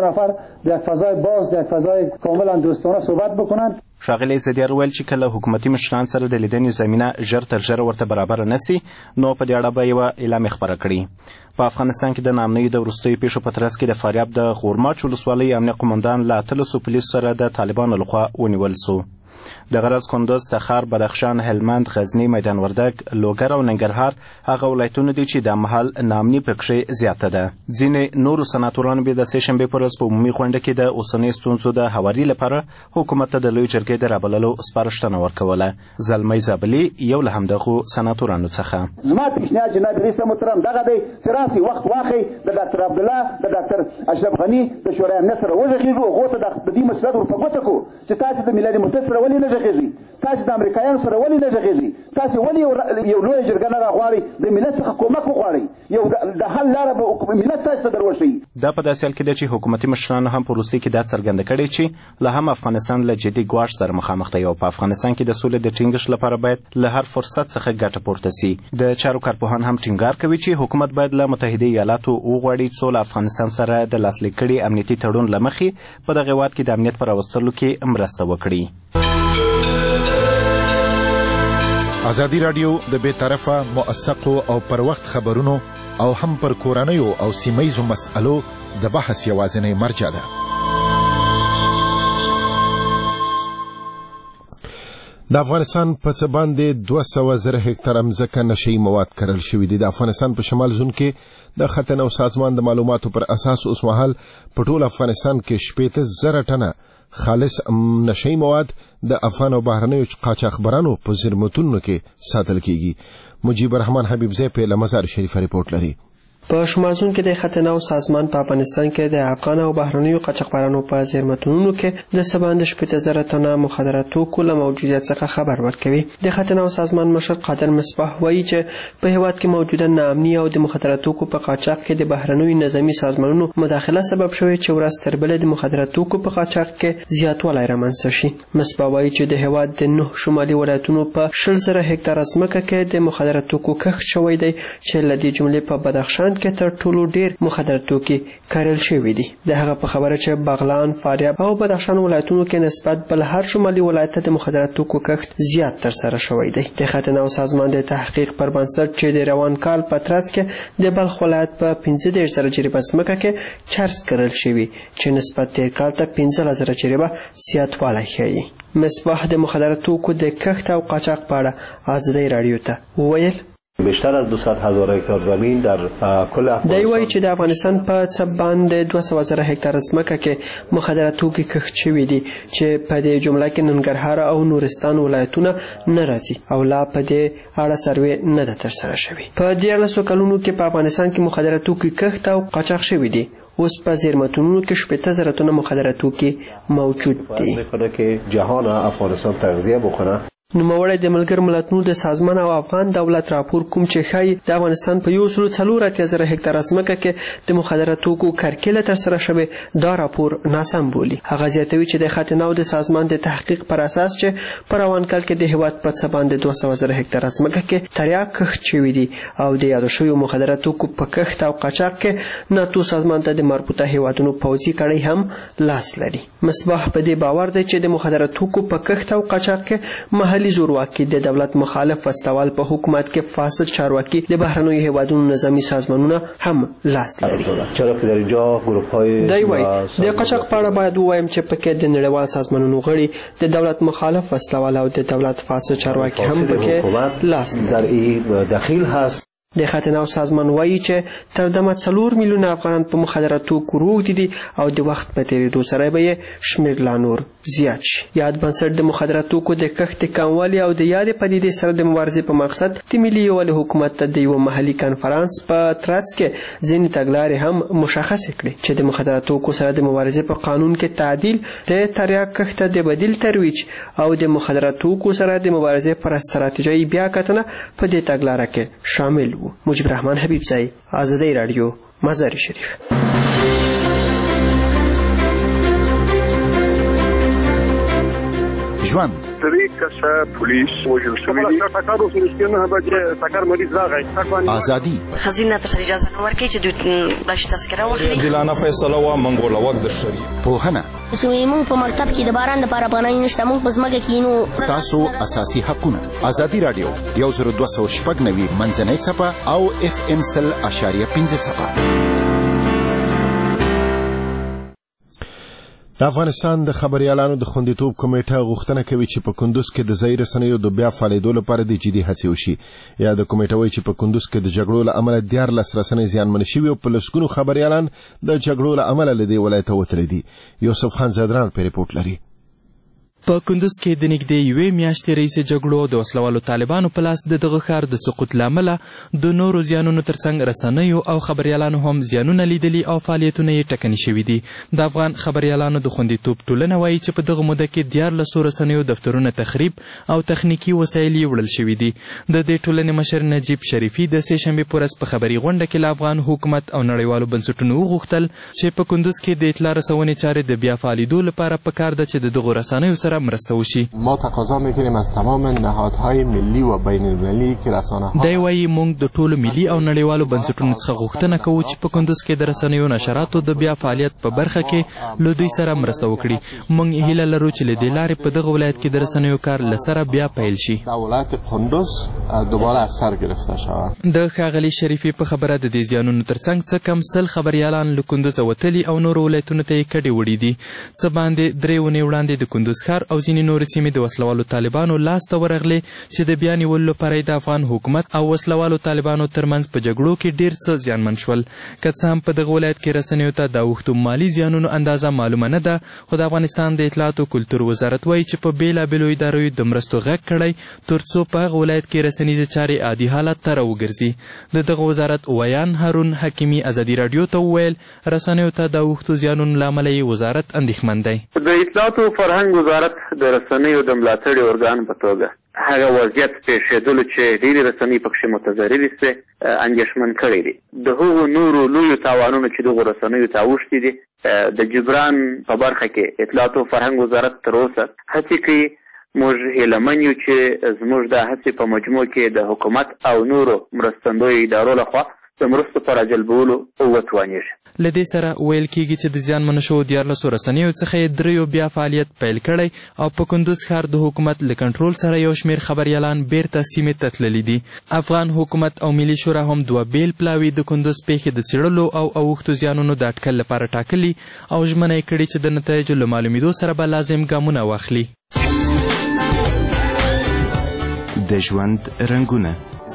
ښاغلی زیدیار ویل چې کله حکومتي مشران سره د لیدنې زمینه ژر تر ژره ورته برابره نسي نو په دې اړه به یوه اعلامیه خپره کړي. په افغانستان کې د ناامنیو د وروستیو پیښو په ترڅ کې د فاریاب د غورماچ ولسوالۍ امنیه قومندان له اتلسو پولیسو سره د طالبانو لخوا ونیول سو. د غرض کندوز، تخار، بدخشان، هلمند، غزنی، میدان وردګ، لوګر او ننګرهار هغه ولایتونه دي چې د مهال ناامني پکښې زیاته ده. ځینې نورو سناتورانو به د سې شنبې په ورځ په عمومي غونډه کې د اوسنیو ستونزو د هواري لپاره حکومت ته د لوی جرګې د رابللو سپارښتنه ورکوله. زلمی زابلي یو له همدغو سناتورانو څخه. زما پیشنهاد جناب رئیس محترم دغه دی چې راسئ وخت واخئ د ډاکټر عبدالله د ډاکټر اشرف غني د شورای امنیت سره وغږېږو، هغو ته د دې مسؤلیت ور په ګوته کړو چې تاسې د ملت متحد سره ولې نه غږېږئ، تاسې د امریکایانو سره ولې نه غږېږئ، تاسې ولې یو لویه جرګه نه راغواړئ، د ملت څخه کومک وغواړئ، یو د حل لاره به ملت تاسې ته در وښیي. دا په داسې حال کې ده چې حکومتي مشرانو هم په وروستي کې دا څرګنده کړې چې لا هم افغانستان له جدي ګواښ سره مخامخ دی او په افغانستان کې د سولې د ټینګښت لپاره باید له هر فرصت څخه ګټه پورته سي. د چارو کارپوهان هم ټینګار کوي چې حکومت باید له متحده ایالاتو وغواړي څو له افغانستان سره د لاسلیک کړي امنیتي تړون له مخې په دغه هېواد کې د امنیت په راوستلو کې مرسته وکړي. ازادي راډیو د بې طرفه، موثقو او پر وخت خبرونو او هم پر کورنیو او سیمهیزو مسألو د بحث یوازینۍ مرجع ده. د افغانستان په څه باندې دوه سوه زره هکتاره مځکه نشهیي مواد کرل شوي دي. د افغانستان په شمال زون کې د خط نو سازمان د معلوماتو پر اساس اوس مهال په ټول افغانستان کې شپېته زره ټنه خالص نشهیي مواد د افغان او بهرنیو قاچاقبرانو په زیرمتونو کې ساتل کیږي. مجیب الرحمن حبیبزی په مزار شریف ریپورت لري. په شمال زون کې د خط نو سازمان په افغانستان کې د افغان او بهرنیو قاچاقبرانو په زیرمتونونو کې د څه باندې شپېته زره تنه مخدره توکو له موجودیت څخه خبر ورکوي. د خط نو سازمان مشر قادر مصباح وایي چې په هیواد کې موجوده ناامني او د مخدره توکو په قاچاق کې د بهرنیو نظامي سازمانونو مداخله سبب شوی چې ورځ تر بلې د مخدره توکو په قاچاق کې زیاتوالی رامنځته شي. مصباح وایي چې د هیواد د نه شمالي ولایتونو په شل زره هکتاره ځمکه کې د مخدره توکو کښت شوی دی چې له دې جملې په بدخشان کې تر ټولو ډیر مخدره توکي کارل شوي دي. د هغه په خبره چې بغلان، فاریاب او بدخشان ولایتونو کې نسبت بل هر شمالي ولایت ته د مخدره توکو کښت زیات تر سره شوی دی. د خط نو سازمان د تحقیق پر بنسټ چې د روان کال په ترڅ کې د بلخ ولایت په پنځه دېرش زره جریبه ځمکه کې چرس کرل شوي چې نسبت تیر کال ته پنځلس زره جریبه زیاتوالی ښیي. مصباح د مخدره توکو د کښت او قاچاق په اړه ازادي راډیو ته وویل بیشتر از دویست هزار هکتار زمین در کل افغانستان. دی وایي چې د افغانستان په څه باندې دوه سوه زره هکتاره ځمکه کې مخدره توکي کښت شوي دي چې په دې جمله کې ننګرهار او نورستان ولایتونه نه راځي او لا په دې اړه سروې نه ده ترسره شوې. په دیارلسو کلونو کې په افغانستان کې مخدره توکي کښت او قاچاق شوي دي. اوس په زیرمتونونو کې شپېته زره تنه مخدره توکي موجود دي. میکنه که جهان افغانستان تغذیه بکنه. نوموړی د ملګرو ملتونو د سازمان او افغان دولت راپور کوم چې ښایي د افغانستان په یو سلو څلور اتیا زره هکتاره ځمکه کې د مخدره توکو کرکیله ترسره شوې دا راپور ناسم بولي. هغه زیاتوي چې د خط نو د سازمان د تحقیق پر اساس چې په روان کال کې د هیواد په څه باندې دوه سوه زره هکتاره ځمکه کې تریاک کښت شوي دي او د یادو شویو مخدره توکو په کښت او قاچاق کې ناتو سازمان ته د مربوطه هیوادونو پوځي کړۍ هم لاس لري. مصباح په دې باور دی چې د مخدره توکو په کښت او قاچاق کې محلي زورواکي د دولت مخالف وسلوال په حکومت کې فاسد چارواکي د بهرنیو هیوادونو نظامی سازمانونه هم لاس لري. چرا که در اینجا گروه‌های دی وایي د قاچاق په اړه باید ووایم چې پکې د نړیوال سازمانونو غړي د دولت مخالف وسلوال او د دولت فاسد چارواکي هم پکې لاس در این دخیل هست. د ختناو سازمان وایي چې تر دمه څلور میلیونه افغانان په مخدره توکو روږدي دي او د وخت په تېرېدو سره به یې شمېر لا نور زیات شي. یاد بنسټ د مخدره توکو د کښت کموالي او د یادې پدیدې سره د مبارزې په مقصد د ملي یووالي حکومت ته د یوه محلي کنفرانس په ترڅ کې ځینې تګلارې هم مشخصې کړې چې د مخدره توکو سره د مبارزې په قانون کې تعدیل، د تریاک کښت ته د بدیل ترویج او د مخدره توکو سره د مبارزې پر ستراتیژۍ بیا کتنه په دې تګلاره کې شامل. مجيب الرحمن حبيب زاي، آزادي رادیو، مزار شریف. ژوند درې کسه پولیس وژل شوي دي. ټکر وشو چې نه به ټکر مریض راغی. ازادي خزینه ته اجازه نه ورکړي چې دوی باش تذکره واخلي. عادلانه فیصله و منګول وخت د شری. پوهنه زموږ په مکتب کې د باران د پاره پناه نشته، موږ په ځمکه کې نو تاسو اساسي حقونه. ازادي رادیو یو زر دوه سوه شپږ نوي منځنۍ څپه او اف ام سل اشاریه پنځه څپه. د افغانستان د خبريالانو د خوندیتوب کمیټه غوښتنه کوي چې په کندوز کې د ځای رسنیو د بیا فعالیدو لپاره د جدي هڅې وشي. یا د کمیټه وایي چې په کندوز کې د جګړو له امله دیارلس رسنۍ زیانمن شوي او په لسګونو خبريالان د جګړو له امله له دې ولایته وتلي دي. یوسف خان زادران په ریپورت لري. په کندوز کې د نږدې یوې میاشتې رئیسې جګړو د وسلوالو طالبانو په لاس د دغه ښار د سقوط له امله د نورو زیانونو ترڅنګ رسنیو او خبریالانو هم زیانونه لیدلي او فعالیتونه یې ټکني شوي دي. د افغان خبریالانو د خوندیتوب ټولنه وایي چې په دغه موده کې دیارلسو رسنیو دفترونه تخریب او تخنیکي وسایل یې وړل شوي دي. د دې ټولنې مشر نجیب شریفي د سې شنبې په ورځ په خبري غونډه کې له افغان حکومت او نړیوالو بنسټونو وغوښتل چې په کندوز کې د اطلاع رسونې چارې د بیا فعالیدو لپاره پکار ده چې د دغو رسنیو سره مرسته وشي. ما تقاضا میکنیم از تمام نهادهای ملی و بین المللی که رسانه ها دی وایي موږ د ټولو ملي او نړیوالو بنسټونو څخه غوښتنه کوو چې په کندوز کې د رسنیو نشراتو د بیا فعالیت په برخه کې له دوی سره مرسته وکړي. موږ هیله لرو چې له دې لارې په دغه ولایت کې د رسنیو کار له سره بیا پیل شي. د ولایت کندوز دوباره از سر گرفته شود. د ښاغلي شریفي په خبره د دې زیانونو ترڅنګ څه کم سل خبریالان له کندوز وتلي او نورو ولایتونو ته یې کډې وړي دي. څه باندې درې ونې وړاندې د کندوز ښار او ځینې نورې سیمې د وسلوالو طالبانو لاس ته ورغلې چې د بیا نیولو لپاره د افغان حکومت او وسلوالو طالبانو ترمنځ په جګړو کې ډېر څه زیانمن شول. که څه هم په دغه ولایت کې رسنیو ته د اوښتو مالي زیانونو اندازه معلومه نه ده، خو د افغانستان د اطلاعاتو کلتور وزارت وایي چې په بېلابېلو ادارو د مرستو غږ کړی تر څو په هغه ولایت کې رسنیزې چارې عادي حالت ته راوګرځي. د دغه وزارت ویان هارون حکیمي ازادي راډیو ته وویل رسنیو ته د اوښتو زیانونو له امله یې وزارت اندېښمن دی. د اطلاعاتو فرهنګ وزارت د رسنیو د ملاتړي ارګان په توګه هغه وضعیت پېښېدلو چې ډېرې رسنۍ پکښې متضررې سوې اندېښمن کړی دی. د هغو نورو لویو تاوانونو چې دغو رسنیو ته اوښتي دي د جبران په برخه کې اطلاعاتو فرهنګ وزارت تر اوسه هڅې کوي. موږ هیلهمن یو چې زموږ دا هڅې په مجموع کې د حکومت او نورو مرستندویو ادارو لخوا د مرستو په راجلبولو وتوانېږي. له دې سره ویل کېږي چې د زیانمنو شوو دیارلسو رسنیو څخه یې دریو بیا فعالیت پیل کړی او په کندوز ښار د حکومت له کنټرول سره یو شمېر خبریالان بیرته سیمې ته تللي دي. افغان حکومت او ملي شورا هم دوه بیل پلاوي د کندوز پیښې د څېړلو او اوښتو زیانونو د اټکل لپاره ټاکلي او ژمنه یې کړې چې د نتایجو له معلومېدو سره به لازم ګامونه واخلي. د ژوند رنګونه.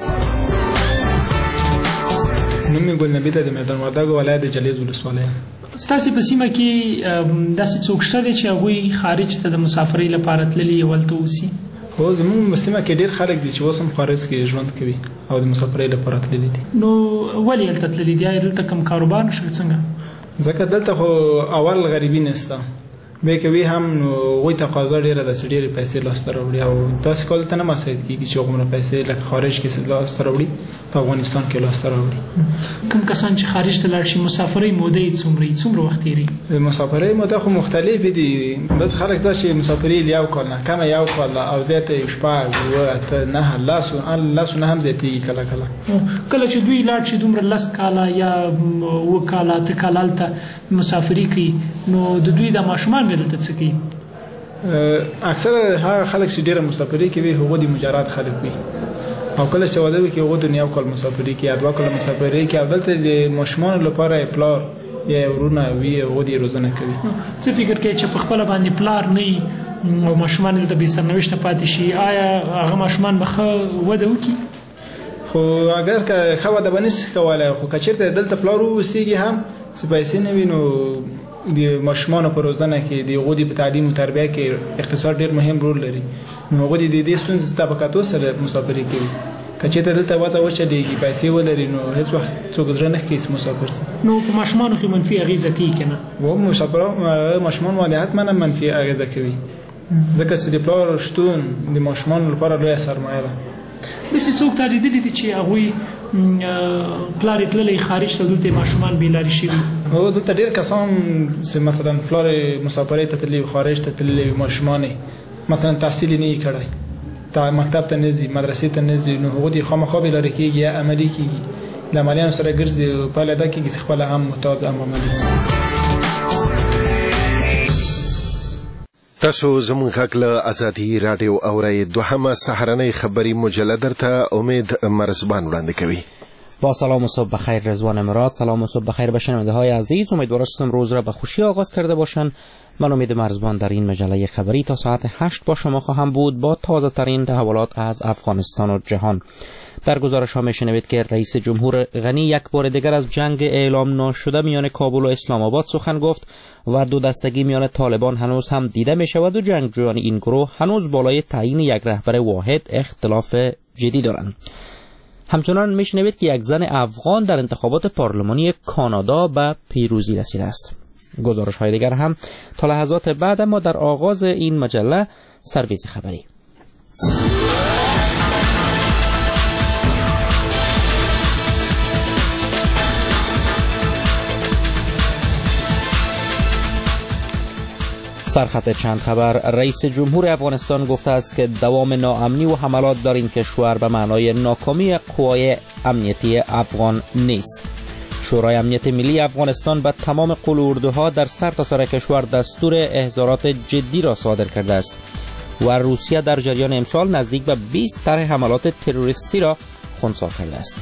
نوم یې ګلنبي ته د میدان وردګو ولایت د جلیز ولسوالۍ. ستاسې په سیمه کې داسې څوک شته دی چې هغوی خارج ته د مسافرۍ لپاره تللي یې ولته اوسي؟ هو زموږ په سیمه کې ډېر خلک دي چې اوس هم خارج کې ژوند کوي او د مسافرۍ لپاره تللي دي. نو ولې هلته تللي دي؟ آیا دلته کوم کاروبار نشته څنګه؟ ځکه دلته خو اول غریبي نشته، بیا کوي هم نو هغوی تقاضا ډېره ده چې ډېرې پیسې لاسته راوړي او داسې کال ته نه مساعد کېږي چې هغومره پیسې لکه خارج کې لاسته راوړي په افغانستان کې لاسته راوړي. کوم کسان چې خارج ته لاړ شي مسافرۍ موده یې څومره څومره وخت تېري؟ مسافرۍ موده خو مختلفې دي، بس خلک دا چې مسافرۍ یو کال نه کمه یو کال او زیاته یې شپږ اووه اته نهه لسو لسو نه هم زیاتېږي کله کله. کله چې دوی لاړ شي دومره لس کاله یا اووه کاله اته کاله هلته مسافري کوي نو د دوی د ماشومان دلته څه کوي؟ اکثره هغه خلک چې ډېره مسافري کوي هغوی د مجرد خلک وي او کله چې واده وکړي هغوی د یو کال مسافري کوي یا دوه کاله مسافري کوي او دلته د ماشومانو لپاره یې پلار یا یې ورونه وي هغوی یې روزنه کوي. څه فکر کوي چې په خپله باندې پلار نه وي او ماشومان دلته بې سرنوشته پاتې شي، آیا هغه ماشومان به ښه وده وکړي؟ خو اگر که خو د بنس کوله خو کچرته دلته پلارو وسیږي هم سپایسي نه وینو د ماشومان په روزنه کې د غودي په تعلیم او تربیه کې اقتصاد ډیر مهم رول لري نو غودي د دې ستونزې طبقاتو سره مسافري کوي کچته دلته وځه وچه دیږي پیسې ولري نو هیڅ وخت څوک زړه نه کیس مسافر سره نو په ماشومان کې منفي اغیزه کوي کنه و مسافر ماشومان ولې حتما منفي اغیزه کوي ځکه چې د پلار شتون د ماشومان لپاره لوی سرمایه ده د څوک ته لیدلې دي چې هغه پلار تللی خارج ته دلته ماشومان بیلاری شي او دلته ډیر کسان چې مثلا پلار مسافرۍ ته تللی خارج ته تللی ماشومان مثلا تحصیل نه کړی تا مکتب ته نزي مدرسې ته نزي نو هغه د خامخا بیلاری کېږي یا عملی کېږي لاملیان سره ګرځي په لدا کې خپل هم متعاد عملي تاسو زموږ غږ له ازادي رادیو اورئ دوهمه سهارنۍ خبری مجله درته امید مرزبان وړاندې کوي. با سلام و صبح بخیر رضوان مراد. سلام و صبح بخیر به شنونده های عزیز. امیدوارم روز را به خوشی آغاز کرده باشند. من امید مرزبان در این مجله خبری تا ساعت هشت با شما خواهم بود با تازه ترین تحولات از افغانستان و جهان. در گزارش ها میشنوید که رئیس جمهور غنی یک بار دیگر از جنگ اعلام ناشده میان کابل و اسلام آباد سخن گفت و دو دستگی میان طالبان هنوز هم دیده می شود و جنگجویان این گروه هنوز بالای تعیین یک رهبر واحد اختلاف جدی دارند. همچنان میشنوید که یک زن افغان در انتخابات پارلمانی کانادا به پیروزی رسیده است. گزارش های دیگر هم تا لحظات بعد، اما در آغاز این مجله سرویس خبری. سرخط چند خبر. رئیس جمهور افغانستان گفته است که دوام ناامنی و حملات در این کشور به معنای ناکامی قوای امنیتی افغان نیست. شورای امنیت ملی افغانستان به تمام قلوردوها در سرتاسر کشور دستور احضارات جدی را صادر کرده است و روسیه در جریان امسال نزدیک به بیست طرح حملات تروریستی را خنثی کرده است.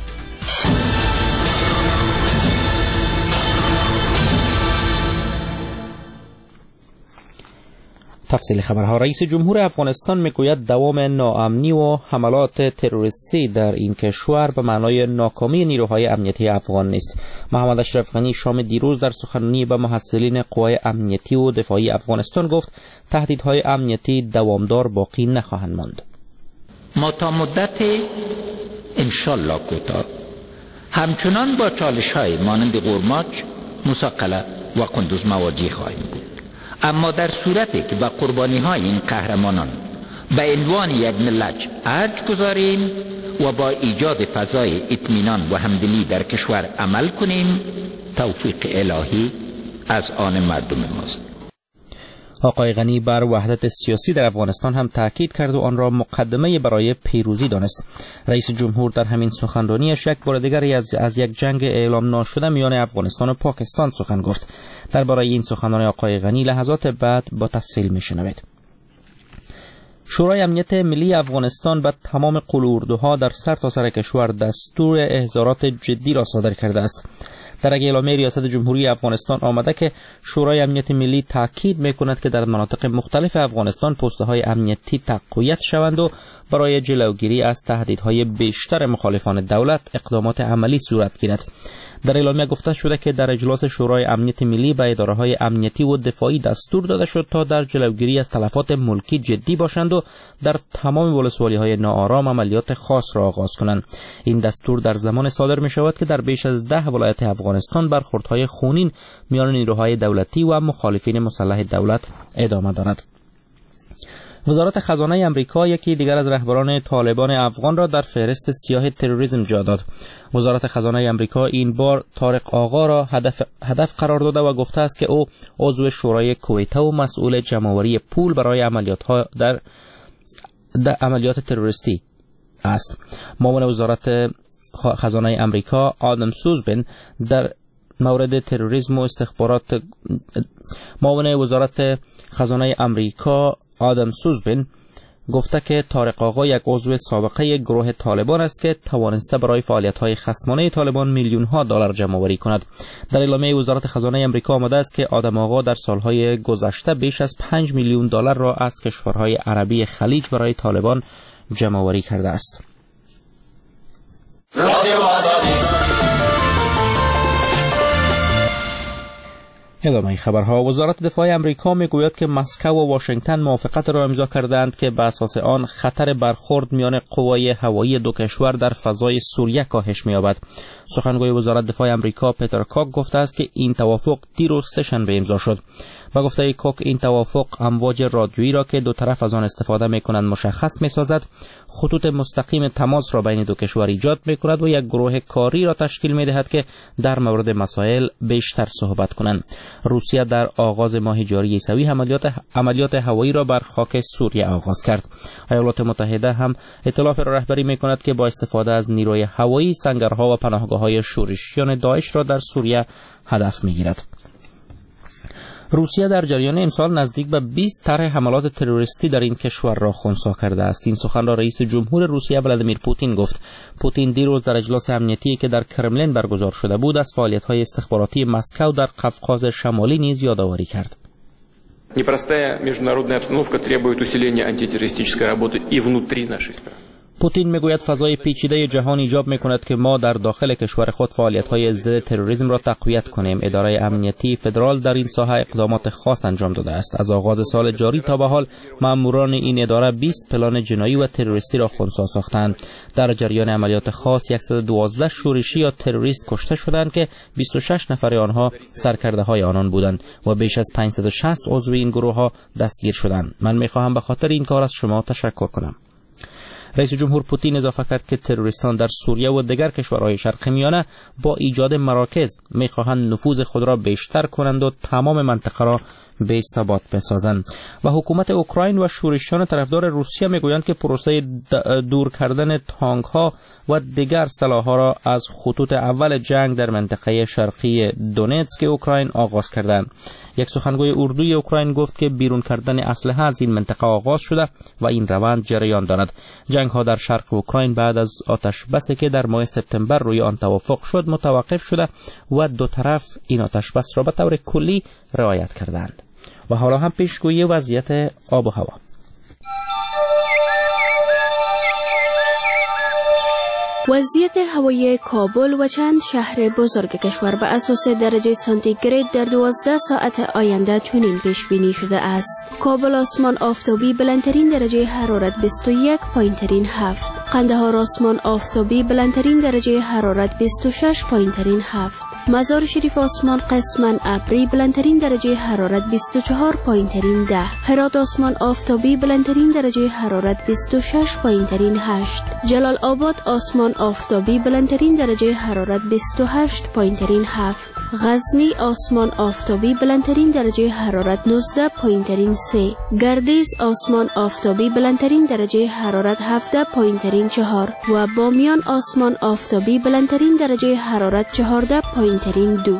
تفصیل خبرها. رئیس جمهور افغانستان میگوید دوام ناامنی و حملات تروریستی در این کشور به معنای ناکامی نیروهای امنیتی افغان نیست. محمد اشرف غنی شام دیروز در سخنرانی به محصلین قوای امنیتی و دفاعی افغانستان گفت تهدیدهای امنیتی دوامدار باقی نخواهند ماند. ما تا مدت انشالله کوتاه همچنان با چالش‌های مانند قرماچ، مساقله و قندوز مواجه خواهیم بود. اما در صورتی که با قربانی های این قهرمانان به عنوان یک ملت ارج گذاریم و با ایجاد فضای اطمینان و همدلی در کشور عمل کنیم، توفیق الهی از آن مردم ماست. آقای غنی بر وحدت سیاسی در افغانستان هم تاکید کرد و آن را مقدمه برای پیروزی دانست. رئیس جمهور در همین سخنرانیش یک بار دیگر از, از یک جنگ اعلام ناشده میان افغانستان و پاکستان سخن گفت. درباره این سخنرانی آقای غنی لحظات بعد با تفصیل میشنوید. شورای امنیت ملی افغانستان به تمام قلوردوها در سرتاسر کشور دستور احضارات جدی را صادر کرده است. در اعلامیه ریاست جمهوری افغانستان آمده که شورای امنیت ملی تاکید میکند که در مناطق مختلف افغانستان پست‌های امنیتی تقویت شوند و برای جلوگیری از تهدیدهای بیشتر مخالفان دولت اقدامات عملی صورت گیرد. در اعلامیه گفته شده که در اجلاس شورای امنیت ملی به اداره‌های امنیتی و دفاعی دستور داده شد تا در جلوگیری از تلفات ملکی جدی باشند و در تمام ولسوالی‌های ناآرام عملیات خاص را آغاز کنند. این دستور در زمان صادر می شود که در بیش از ده ولایت افغانستان برخوردهای خونین میان نیروهای دولتی و مخالفین مسلح دولت ادامه دارد. وزارت خزانه امریکا یکی دیگر از رهبران طالبان افغان را در فهرست سیاه تروریسم جا داد. وزارت خزانه امریکا این بار طارق آقا را هدف, هدف قرار داده و گفته است که او عضو شورای کویته و مسئول جمع‌آوری پول برای عملیات‌ها در, در عملیات تروریستی است. معاون وزارت خزانه امریکا آدم سوزبن در مورد تروریسم و استخبارات معاون وزارت خزانه امریکا آدم سوزبن گفته که طارق آقا یک عضو سابقه گروه طالبان است که توانسته برای فعالیت‌های خصمانه طالبان میلیون‌ها دلار جمع‌آوری کند. در اعلامیه وزارت خزانه امریکا آمده است که آدم آقا در سالهای گذشته بیش از پنج میلیون دلار را از کشورهای عربی خلیج برای طالبان جمع‌آوری کرده است. رادیو آزادی. ادامه خبرها. وزارت دفاع امریکا میگوید که مسکو و واشنگتن موافقت را امضا کردند که بر اساس آن خطر برخورد میان قوای هوایی دو کشور در فضای سوریه کاهش می‌یابد. سخنگوی وزارت دفاع امریکا پیتر کاک گفته است که این توافق دیروز سه‌شنبه امضا شد. با گفته کاک این توافق امواج رادیویی را که دو طرف از آن استفاده می‌کنند مشخص می‌سازد، خطوط مستقیم تماس را بین دو کشور ایجاد می‌کند و یک گروه کاری را تشکیل می‌دهد که در مورد مسائل بیشتر صحبت کنند. روسیه در آغاز ماه جاری عیسوی عملیات عملیات هوایی را بر خاک سوریه آغاز کرد. ایالات متحده هم ائتلاف را رهبری می‌کند که با استفاده از نیروی هوایی سنگرها و پناهگاه‌های شورشیان داعش را در سوریه هدف می‌گیرد. روسیه در جریان امسال نزدیک به بیست طرح حملات تروریستی در این کشور را خنثی کرده است. این سخن را رئیس جمهور روسیه ولادیمیر پوتین گفت. پوتین دیروز در اجلاس امنیتی که در کرملین برگزار شده بود از فعالیت‌های استخباراتی مسکو در قفقاز شمالی نیز یادآوری کرد. Непростая международная обстановка требует усиления антитеррористической работы и внутри нашей страны. پوتین میگوید فضای پیچیده جهان ایجاب میکند که ما در داخل کشور خود فعالیت‌های ضد تروریسم را تقویت کنیم. اداره امنیتی فدرال در این ساحه اقدامات خاص انجام داده است. از آغاز سال جاری تا به حال ماموران این اداره بیست پلان جنایی و تروریستی را خنثی ساختند. در جریان عملیات خاص صد و دوازده شورشی یا تروریست کشته شدند که بیست و شش نفر آنها سرکرده‌های آنان بودند و بیش از پانصد و شصت عضو این گروه‌ها دستگیر شدند. من می‌خواهم به خاطر این کار از شما تشکر کنم. رئیس جمهور پوتین اضافه کرد که تروریستان در سوریه و دیگر کشورهای شرق میانه با ایجاد مراکز میخواهند نفوذ خود را بیشتر کنند و تمام منطقه را به ثبات بسازند. و حکومت اوکراین و شورشیان طرفدار روسیه میگویند که پروسه دور کردن تانک ها و دیگر سلاح‌ها را از خطوط اول جنگ در منطقه شرقی دونتسک اوکراین آغاز کردند. یک سخنگوی اردوی اوکراین گفت که بیرون کردن اسلحه از این منطقه آغاز شده و این روند جریان دارد. جنگ ها در شرق اوکراین بعد از آتش بسی که در ماه سپتامبر روی آن توافق شد متوقف شده و دو طرف این آتش بس را به طور کلی رعایت کردند. و حالا هم پیشگویی وضعیت آب و هوا. وضعیت هوایی کابل و چند شهر بزرگ کشور به اساس درجه سانتیگراد در دوازده ساعت آینده چنین پیش بینی شده است. کابل آسمان آفتابی بلندترین درجه حرارت بیست و یک پایینترین هفت. قندهار آسمان آفتابی بلندترین درجه حرارت بیست و شش پایینترین هفت. مزار شریف آسمان قسماً ابری بلندترین درجه حرارت بیست و چهار پایینترین ده. هرات آسمان آفتابی بلندترین درجه حرارت بیست و شش پایینترین هشت. جلال آباد آسمان آفتابی بلندترین درجه حرارت بیست و هشت پایینترین هفت. غزنی آسمان آفتابی بلندترین درجه حرارت نوزده پایینترین سه. گردیز آسمان آفتابی بلندترین درجه حرارت هفده پایینترین چهار و بامیان آسمان آفتابی بلندترین درجه حرارت چهارده پایینترین دو.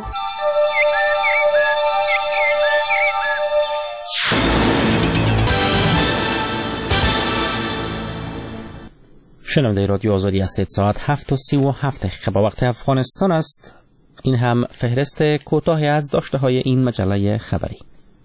شنونده رادیو آزادی هستید. ساعت هفت و سی و هفت دقیقه وقت افغانستان است. این هم فهرست کوتاهی از داشته های این مجله خبری.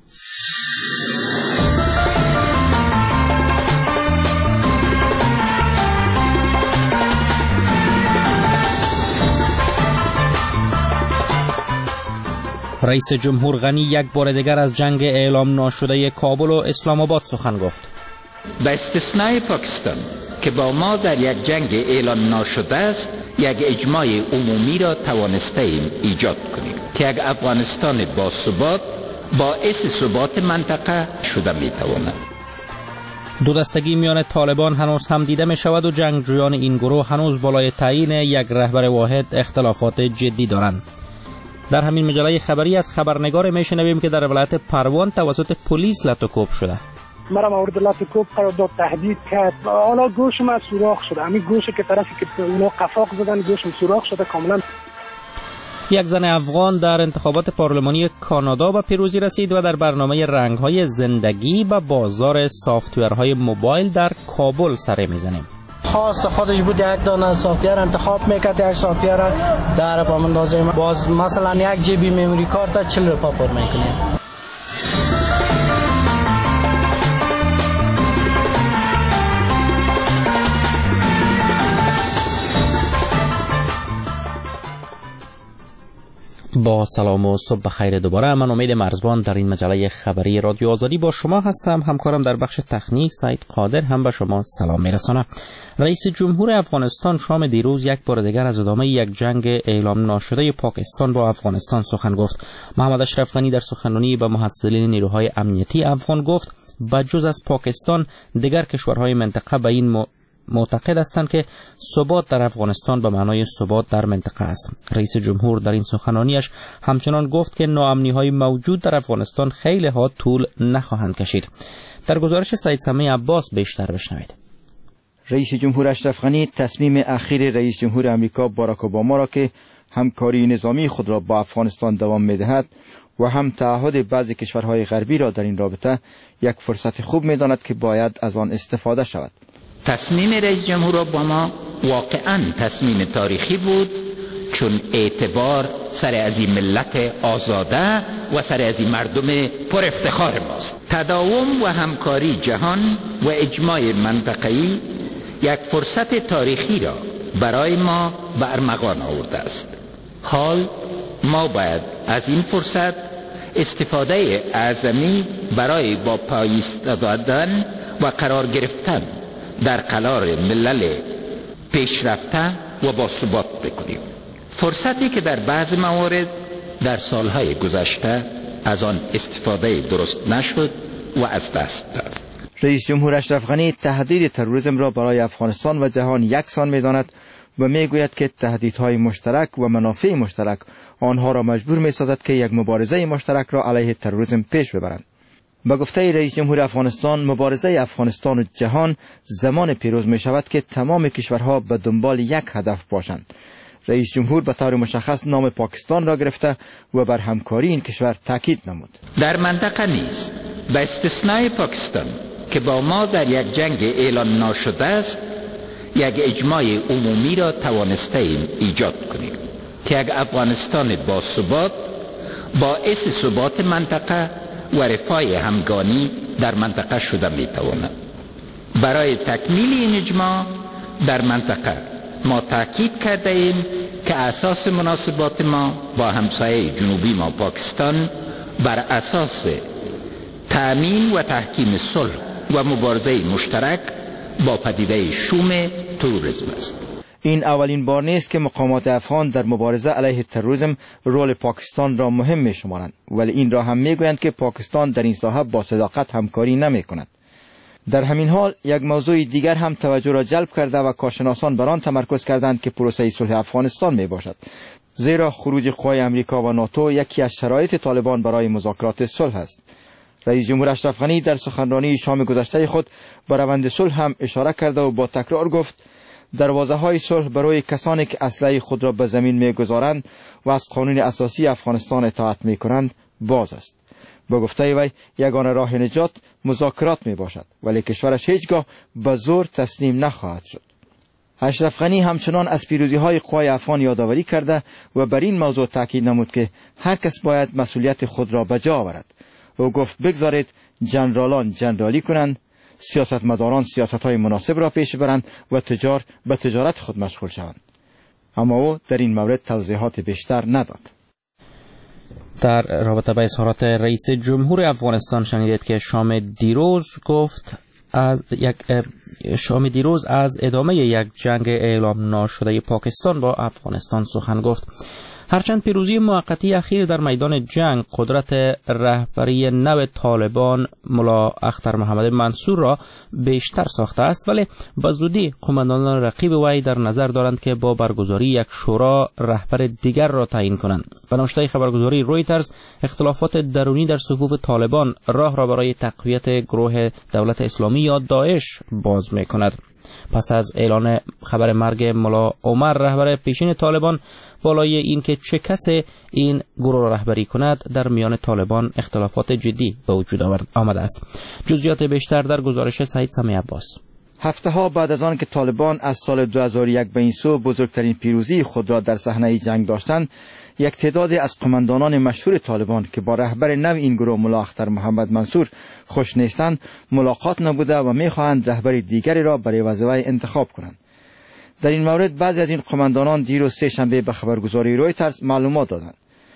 رئیس جمهور غنی یک بار دیگر از جنگ اعلام ناشده کابل و اسلام آباد سخن گفت. به استثنای پاکستان که با ما در یک جنگ اعلام ناشده است، یک اجماع عمومی را توانسته ایم ایجاد کنیم که یک افغانستان با ثبات باعث ثبات منطقه شده می تواند. دو دستگی میان طالبان هنوز هم دیده می شود و جنگجویان این گروه هنوز بالای تعیین یک رهبر واحد اختلافات جدی دارند. در همین مجله خبری از خبرنگار می شنویم که در ولایت پروان توسط پلیس لطوکوب شده. مرا مورد لطوکوب قرار داد، تهدید کرد. حالا گوش ما سوراخ شده، همین گوشی که طرفی که اونا قفاق زدن گوشم سوراخ شده کاملا. یک زن افغان در انتخابات پارلمانی کانادا به پیروزی رسید و در برنامه رنگ‌های زندگی به بازار سافتورهای موبایل در کابل سر می‌زنیم. خواست خودش بود یک دانه سافتور انتخاب میکرد، یک سافتور در با اندازه باز مثلا یک جی بی مموری کارت چهل روپیه پر میکنه. با سلام و صبح بخیر دوباره. من امید مرزبان در این مجله خبری رادیو آزادی با شما هستم. همکارم در بخش تکنیک سعید قادر هم به شما سلام میرسانه. رئیس جمهور افغانستان شام دیروز یک بار دیگر از ادامه یک جنگ اعلام ناشده پاکستان با افغانستان سخن گفت. محمد اشرف غنی در سخنرانی به محصلین نیروهای امنیتی افغان گفت بجز از پاکستان دیگر کشورهای منطقه به این معتقد هستند که ثبات در افغانستان به معنای ثبات در منطقه است. رئیس جمهور در این سخنرانیش همچنان گفت که ناامنی‌های موجود در افغانستان خیلی ها طول نخواهند کشید. در گزارش سعید سمیع عباس بیشتر بشنوید. رئیس جمهور اشرف غنی تصمیم اخیر رئیس جمهور امریکا باراک اوباما را که همکاری نظامی خود را با افغانستان دوام می‌دهد و هم تعهد بعضی کشورهای غربی را در این رابطه یک فرصت خوب می‌داند که باید از آن استفاده شود. تصمیم رئیس جمهور اوباما واقعا تصمیم تاریخی بود، چون اعتبار سر از این ملت آزاده و سر از این مردم پر افتخار ماست. تداوم و همکاری جهان و اجماع منطقه‌ای یک فرصت تاریخی را برای ما به ارمغان آورده است. حال ما باید از این فرصت استفاده اعظمی برای با پای ایستادن و قرار گرفتن در قلار ملل پیشرفته و با ثبات بکنیم. فرصتی که در بعض موارد در سالهای گذشته از آن استفاده درست نشد و از دست داد. رئیس جمهور اشرف غنی تهدید تروریسم را برای افغانستان و جهان یکسان می‌داند و میگوید که تهدیدهای مشترک و منافع مشترک آنها را مجبور می‌سازد که یک مبارزه مشترک را علیه تروریسم پیش ببرند. با گفته رئیس جمهور افغانستان، مبارزه افغانستان و جهان زمان پیروز می شود که تمام کشورها به دنبال یک هدف باشند. رئیس جمهور به طور مشخص نام پاکستان را گرفته و بر همکاری این کشور تاکید نمود. در منطقه نیز به استثنای پاکستان که با ما در یک جنگ اعلان ناشده است، یک اجماع عمومی را توانسته ایم ایجاد کنیم که یک افغانستان با ثبات باعث ثبات منطقه و رفاه همگانی در منطقه شده می تواند. برای تکمیل این اجماع در منطقه ما تاکید کرده ایم که اساس مناسبات ما با همسایه جنوبی ما پاکستان بر اساس تأمین و تحکیم صلح و مبارزه مشترک با پدیده شوم تروریسم است. این اولین بار نیست که مقامات افغان در مبارزه علیه تروریسم رول پاکستان را مهم می شمارند، ولی این را هم می گویند که پاکستان در این ساحه با صداقت همکاری نمی کند. در همین حال یک موضوع دیگر هم توجه را جلب کرده و کارشناسان بر آن تمرکز کردند که پروسه صلح افغانستان می باشد، زیرا خروج قوای امریکا و ناتو یکی از شرایط طالبان برای مذاکرات صلح است. رئیس جمهور اشرف غنی در سخنرانی شام گذشته خود به روند صلح هم اشاره کرده و با تکرار گفت دروازه های صلح برای کسانی که اسلحه خود را به زمین میگذارند و از قانون اساسی افغانستان اطاعت میکنند باز است. با گفته وی یگانه راه نجات مذاکرات می باشد، ولی کشورش هیچگاه به زور تسلیم نخواهد شد. اشرف غنی همچنان از پیروزی های قوای افغان یادآوری کرده و بر این موضوع تاکید نمود که هر کس باید مسئولیت خود را به جا آورد. او گفت بگذارید جنرالان جنرالی کنند، سیاستمداران سیاست‌های مناسب را پیش برند و تجار به تجارت خود مشغول شوند. اما او در این مورد توضیحات بیشتر نداد. در رابطه با اظهارات رئیس جمهور افغانستان شنیدید که شام دیروز گفت از یک شام دیروز از ادامه یک جنگ اعلام ناشده پاکستان با افغانستان سخن گفت. هرچند پیروزی موقتی اخیر در میدان جنگ قدرت رهبری نو طالبان ملا اختر محمد منصور را بیشتر ساخته است، ولی به زودی قماندانان رقیب وی در نظر دارند که با برگزاری یک شورا رهبر دیگر را تعیین کنند. به نشریه خبرگزاری رویترز اختلافات درونی در صفوف طالبان راه را برای تقویت گروه دولت اسلامی یا داعش باز می‌کند. پس از اعلان خبر مرگ ملا عمر رهبر پیشین طالبان، بالای این که چه کسی این گروه را رهبری کند، در میان طالبان اختلافات جدی به وجود آمده است. جزئیات بیشتر در گزارش سعید سمیع عباس. هفته ها بعد از آن که طالبان از سال دو هزار و یک به این سو بزرگترین پیروزی خود را در صحنه جنگ داشتند، یک تعداد از قماندانان مشهور طالبان که با رهبر نو این گروه ملا اختر محمد منصور خوش نیستند ملاقات نبوده و میخواهند رهبر دیگری را برای وظیفه انتخاب کنند. در این مورد بعضی از این قماندانان دیروز سه شنبه به خبرگزاری رویترز معلومات دادند.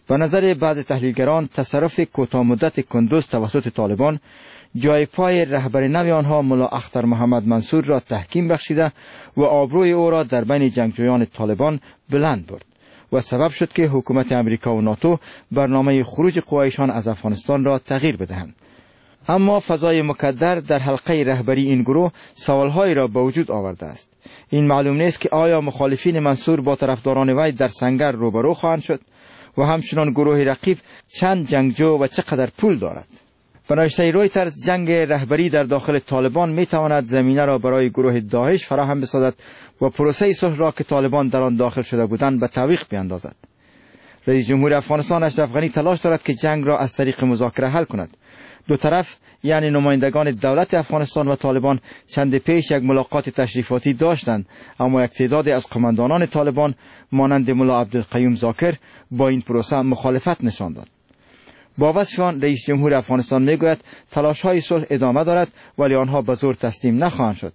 به نظر بعض تحلیلگران تصرف کوتاه مدت کندوز توسط طالبان جای پای رهبر نو آنها ملا اختر محمد منصور را تحکیم بخشیده و آبروی او را در بین جنگجویان طالبان بلند برد و سبب شد که حکومت امریکا و ناتو برنامه خروج قوایشان از افغانستان را تغییر بدهند. اما فضای مکدر در حلقه رهبری این گروه سوالهایی را به وجود آورده است. این معلوم نیست که آیا مخالفین منصور با طرفداران وی در سنگر روبرو خواهند شد و همچنان گروه رقیب چند جنگجو و چقدر پول دارد. به نوشته رویترز جنگ رهبری در داخل طالبان می تواند زمینه را برای گروه داعش فراهم بسازد و پروسه صلح را که طالبان در آن داخل شده بودند به تعویق بیاندازد. رئیس جمهور افغانستان اشرف غنی تلاش دارد که جنگ را از طریق مذاکره حل کند. دو طرف یعنی نمایندگان دولت افغانستان و طالبان چند پیش یک ملاقات تشریفاتی داشتند، اما یک تعدادی از قماندانان طالبان مانند ملا عبدالقیوم ذاکر با این پروسه مخالفت نشان داد. با وصف آن رئیس جمهور افغانستان میگوید تلاش‌های صلح ادامه دارد ولی آنها به زور تسلیم نخواهند شد.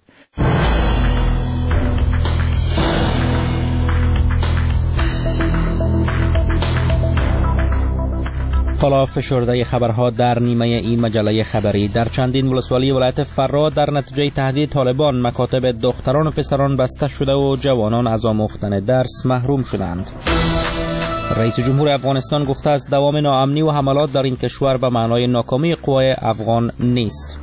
حالا فشرده خبرها در نیمه این مجله خبری. در چندین ولسوالی ولایت فرا در نتیجه تهدید طالبان مکاتب دختران و پسران بسته شده و جوانان از آموختن درس محروم شدند. رئیس جمهور افغانستان گفته است دوام ناامنی و حملات در این کشور به معنای ناکامی قوای افغان نیست.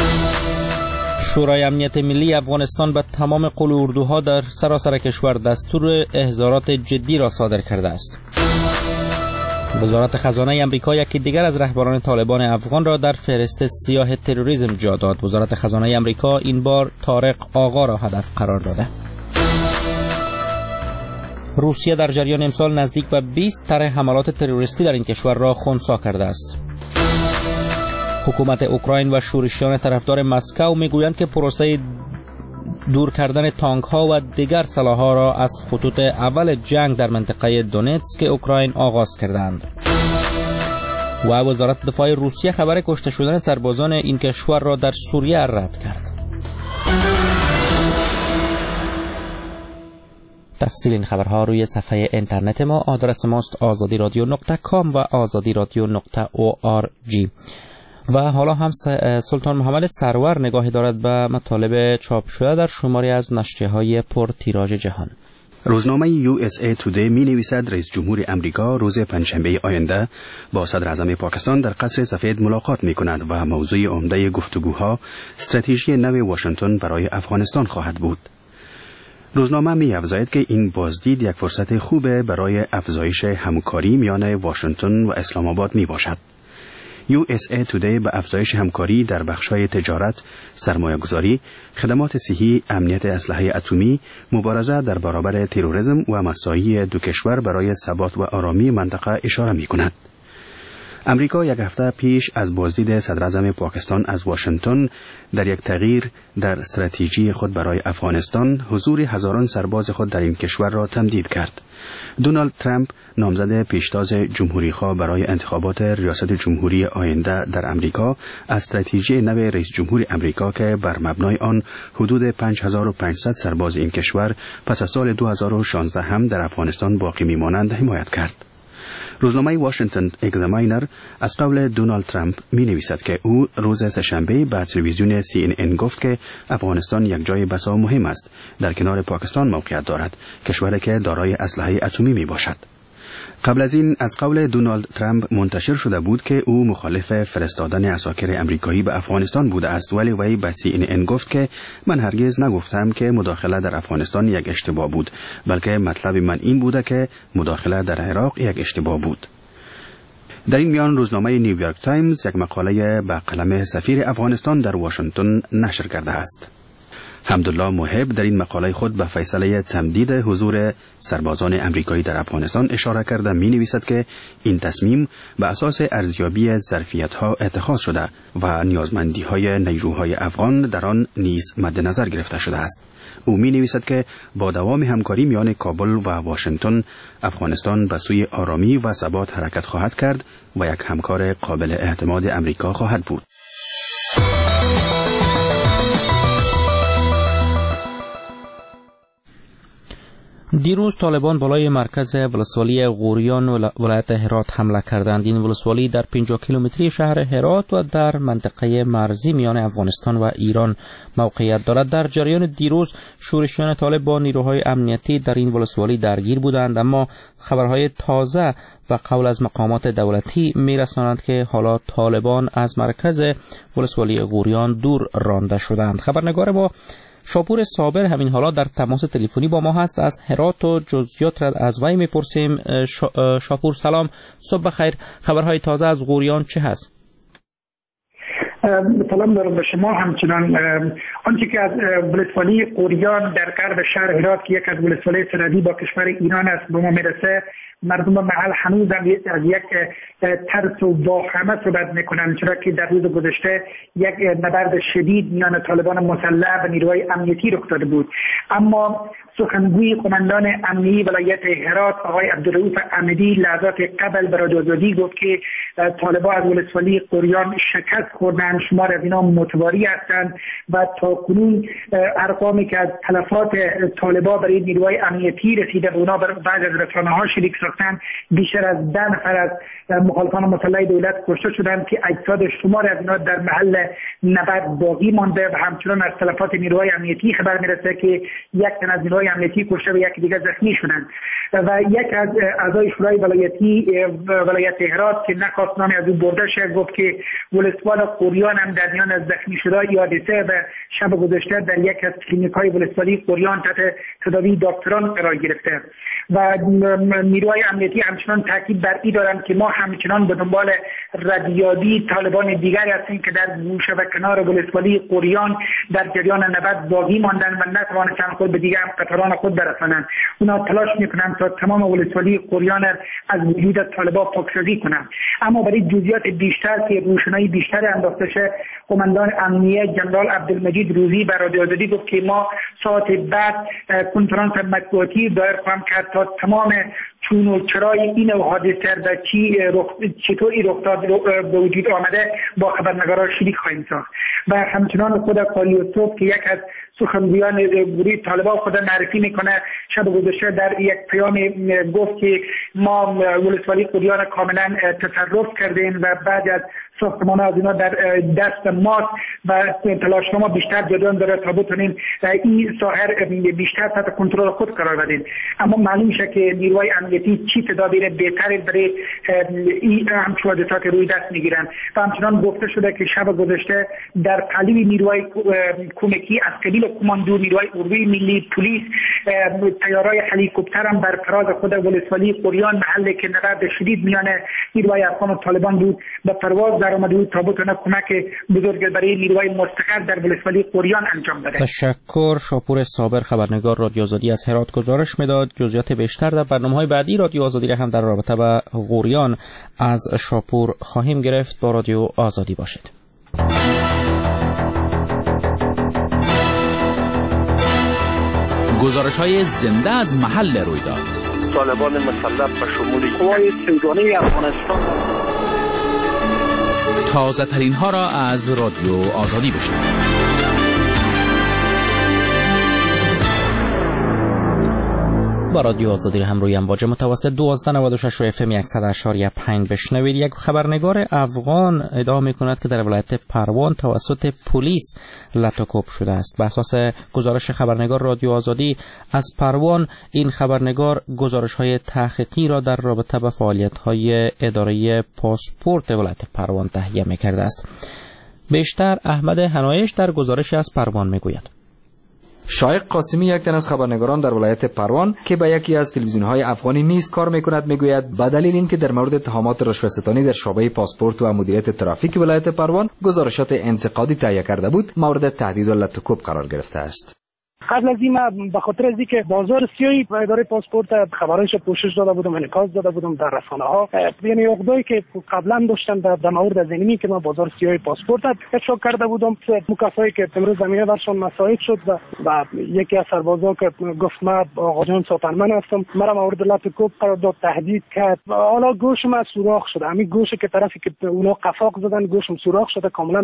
شورای امنیت ملی افغانستان به تمام قول اردوها در سراسر کشور دستور احضارات جدی را صادر کرده است. وزارت خزانه آمریکا یکی دیگر از رهبران طالبان افغان را در فهرست سیاه تروریسم جا داد. وزارت خزانه آمریکا این بار طارق آقا را هدف قرار داده. روسیه در جریان امسال نزدیک به بیست طرح حملات تروریستی در این کشور را خنثی کرده است. حکومت اوکراین و شورشیان طرفدار مسکو میگویند که پروسه دور کردن تانک ها و دیگر سلاح‌ها را از خطوط اول جنگ در منطقه دونتسک اوکراین آغاز کردند. و وزارت دفاع روسیه خبر کشته شدن سربازان این کشور را در سوریه رد کرد. تفصیل این خبرها روی صفحه اینترنت ما. آدرس ماست آزادی رادیو نقطه کام و آزادی رادیو نقطه او آر جی. و حالا هم سلطان محمد سرور نگاهی دارد به مطالب چاپ شده در شماری از نشریه‌های پر تیراژ جهان. روزنامه یو اس ای تودی می نویسد رئیس جمهور امریکا روز پنجشنبه آینده با صدر اعظم پاکستان در قصر سفید ملاقات می کند و موضوع عمده گفتگوها استراتژی نو واشنگتن برای افغانستان خواهد بود. روزنامه می افزاید که این بازدید یک فرصت خوبه برای افزایش همکاری میان واشنگتن و اسلام آباد می باشد. یو اس ای تودی به افزایش همکاری در بخش‌های تجارت، سرمایه‌گذاری، خدمات صحی، امنیت اسلحه اتمی، مبارزه در برابر تروریسم و مساعی دو کشور برای ثبات و آرامی منطقه اشاره می‌کند. امریکا یک هفته پیش از بازدید صدراعظم پاکستان از واشنگتن در یک تغییر در استراتژی خود برای افغانستان حضور هزاران سرباز خود در این کشور را تمدید کرد. دونالد ترامپ نامزد پیشتاز جمهوری‌خواه برای انتخابات ریاست جمهوری آینده در امریکا از استراتژی نو رئیس جمهور امریکا که بر مبنای آن حدود پنج هزار و پانصد سرباز این کشور پس از سال دو هزار و شانزده هم در افغانستان باقی میمانند حمایت کرد. روزنامه واشنگتن اگزاماینر از قول دونالد ترامپ می نویسد که او روز سه‌شنبه به تلویزیون سی ان ان گفت که افغانستان یک جای بسا مهم است، در کنار پاکستان موقعیت دارد، کشوری که دارای اسلحه اتمی می باشد. قبل از این از قول دونالد ترامپ منتشر شده بود که او مخالف فرستادن عساکر امریکایی به افغانستان بوده است، ولی وی به سی ان ان گفت که من هرگز نگفتم که مداخله در افغانستان یک اشتباه بود، بلکه مطلب من این بوده که مداخله در عراق یک اشتباه بود. در این میان روزنامه نیویورک تایمز یک مقاله به قلم سفیر افغانستان در واشنگتن نشر کرده است. حمدالله محب در این مقاله خود به فیصله تمدید حضور سربازان امریکایی در افغانستان اشاره کرده می نویسد که این تصمیم به اساس ارزیابی ظرفیت‌ها اتخاذ شده و نیازمندی‌های نیروهای افغان در آن نیز مد نظر گرفته شده است. او می نویسد که با دوام همکاری میان کابل و واشنگتن افغانستان به سوی آرامی و ثبات حرکت خواهد کرد و یک همکار قابل اعتماد امریکا خواهد بود. دیروز طالبان بالای مرکز ولسوالی غوریان و ولایت هرات حمله کردند. این ولسوالی در پنجاه کیلومتری شهر هرات و در منطقه مرزی میان افغانستان و ایران موقعیت دارد. در جریان دیروز شورشیان طالب با نیروهای امنیتی در این ولسوالی درگیر بودند، اما خبرهای تازه و قول از مقامات دولتی میرسانند که حالا طالبان از مرکز ولسوالی غوریان دور رانده شدند. خبرنگار ما شاپور صابر همین حالا در تماس تلفنی با ما هست. از هرات و جزئیات را از وی میپرسیم. شاپور سلام، صبح بخیر. خبرهای تازه از غوریان چه هست؟ سلام دارم به شما. همچنان آنچه که از ولسوالی غوریان در غرب شهر هرات که یک از ولسوالی سرحدی با کشور ایران است به ما میرسه، مردم محل هنوز از یک ترس و واهمه صحبت میکنند، چرا که در روز گذشته یک نبرد شدید میان طالبان مسلح و نیروهای امنیتی رخ داده بود. اما سخنگوی قماندان امنیتی ولایت هرات آقای عبدالرؤوف احمدی لحظات قبل به رادیو آزادی گفت که طالبان از ولسوالی غوریان شکست خوردند، شمار از اینا متواری هستند و تا کنون ارقامی که از تلفات طالبان برای نیروهای امنیتی رسیده و اونا بعد از رسانه‌ها شریک ساختند، بیشتر از ده نفر از مخالفان مسلح دولت کشته شدند که اجساد شمار از اینا در محل نبرد باقی مانده و همچنان از تلفات نیروهای امنیتی خبر میرسه که یک تن از نیروهای امنیتی کشته و یک دیگر زخمی شدند. و یک از اعضای شورای ولایتی ولایت هرات که نخواست نام از او برده شه گفت که ولسوال غوریان هم در میان از زخمی شده‌های این حادثه و شب گذشته در یک از کلینیک‌های ولسوالی غوریان تحت تداوی دکتران قرار گرفته و نیروهای امنیتی همچنان تاکید بر این دارند که ما همچنان به دنبال ردیابی طالبان دیگری هستیم که در گوشه و کنار ولسوالی غوریان در جریان نبرد باقی ماندن و نتوانستند خود به دیگر قطاران خود برسانند. اونا تلاش میکنند تا تمام ولسوالی غوریان از وجود طالبان پاکسازی کنند. اما برای جزئیات بیشتر که روشنایی بیشتر انداخته شه، قماندان امنیه جنرال عبدالمجید روزی بر رادیو آزادی گفت که ما ساعت بعد کنفرانس مطبوعاتی دایر خواهم کرد تا تمام چون و چرای این حادثه در چی رخ چطوری رخ داد به وجود آمده با خبرنگاران شریک خواهیم ساخت. و همچنان خود قالی الصبح که یک از سخنگویان گروه طالبان خود معرفی میکنه، شب گذشته در یک پیام گفت که ما ولسوالی غوریان کاملا تصرف کردیم و بعد از ساختمان از اینا در دست ماست و تلاش ما بیشتر جریان داره تا بتونیم این ساحر بیشتر تحت کنترل خود قرار بدیم. اما معلوم میشه که نیروهای امنیتی چی تدابیر بهتری برای این همچون حادثات روی دست میگیرن و همچنان گفته شده که شب گذشته در قلیب نیروهای کمکی از قبیل کماندو نیروهای اردوی ملی پلیس تیارای هلیکوپتر هم بر فراز خود ولسوالی غوریان محلی که نبرد شدید میان نیروهای افغان و طالبان بود به پرواز در آمده بود تا بتونه کمک بزرگ برای نیروهای مستقر در ولسوالی غوریان انجام بده. تشکر. شاپور صابر، خبرنگار رادیو آزادی از هرات گزارش میداد. جزئیات بیشتر در برنامه‌های بعدی رادیو آزادی را هم در رابطه با غوریان از شاپور خواهیم گرفت. با رادیو آزادی باشید. گزارش‌های زنده از محل رویداد. طالبان مسلح به شمول قوای سیگانه افغانستان. تازه ترین ها را از رادیو آزادی بشنوید. با رادیو آزادی هم روی امواج متوسط دوازده نود و شش و اف ام صد و اشاری پنج بشنوید. یک خبرنگار افغان ادعا میکند که در ولایت پروان توسط پلیس لطوکوب شده است. به اساس گزارش خبرنگار رادیو آزادی از پروان، این خبرنگار گزارش های تحقیقی را در رابطه با فعالیت های اداره پاسپورت ولایت پروان تهیه میکرده است. بیشتر احمد حنایش در گزارش از پروان میگوید. شایق قاسمی، یک تن از خبرنگاران در ولایت پروان که به یکی از تلویزیون‌های افغانی نیز کار می‌کند، میگوید به دلیل اینکه در مورد اتهامات رشوه‌ستانی در شعبه پاسپورت و مدیریت ترافیک ولایت پروان گزارشات انتقادی تهیه کرده بود، مورد تهدید و لطوکوب قرار گرفته است. قبل از این به خاطر از اینکه بازار سیاهی اداره پاسپورت خبرایش پوشش داده بودم، انعکاس داده بودم در رسانه ها، یعنی عقده‌ای که قبلا داشتن در مورد از اینی که ما بازار سیاهی پاسپورت افشا کرده بودم، مکافایی که امروز زمینه برشان مساعد شد و, و یکی از سربازا که گفت ما آقا جان ساپرمن هستم، مرا مورد لطوکوب قرار داد، تهدید کرد. حالا گوشم از سوراخ شده، همین گوشه که طرفی که اونا قفاق زدن گوشم سوراخ شده کاملا.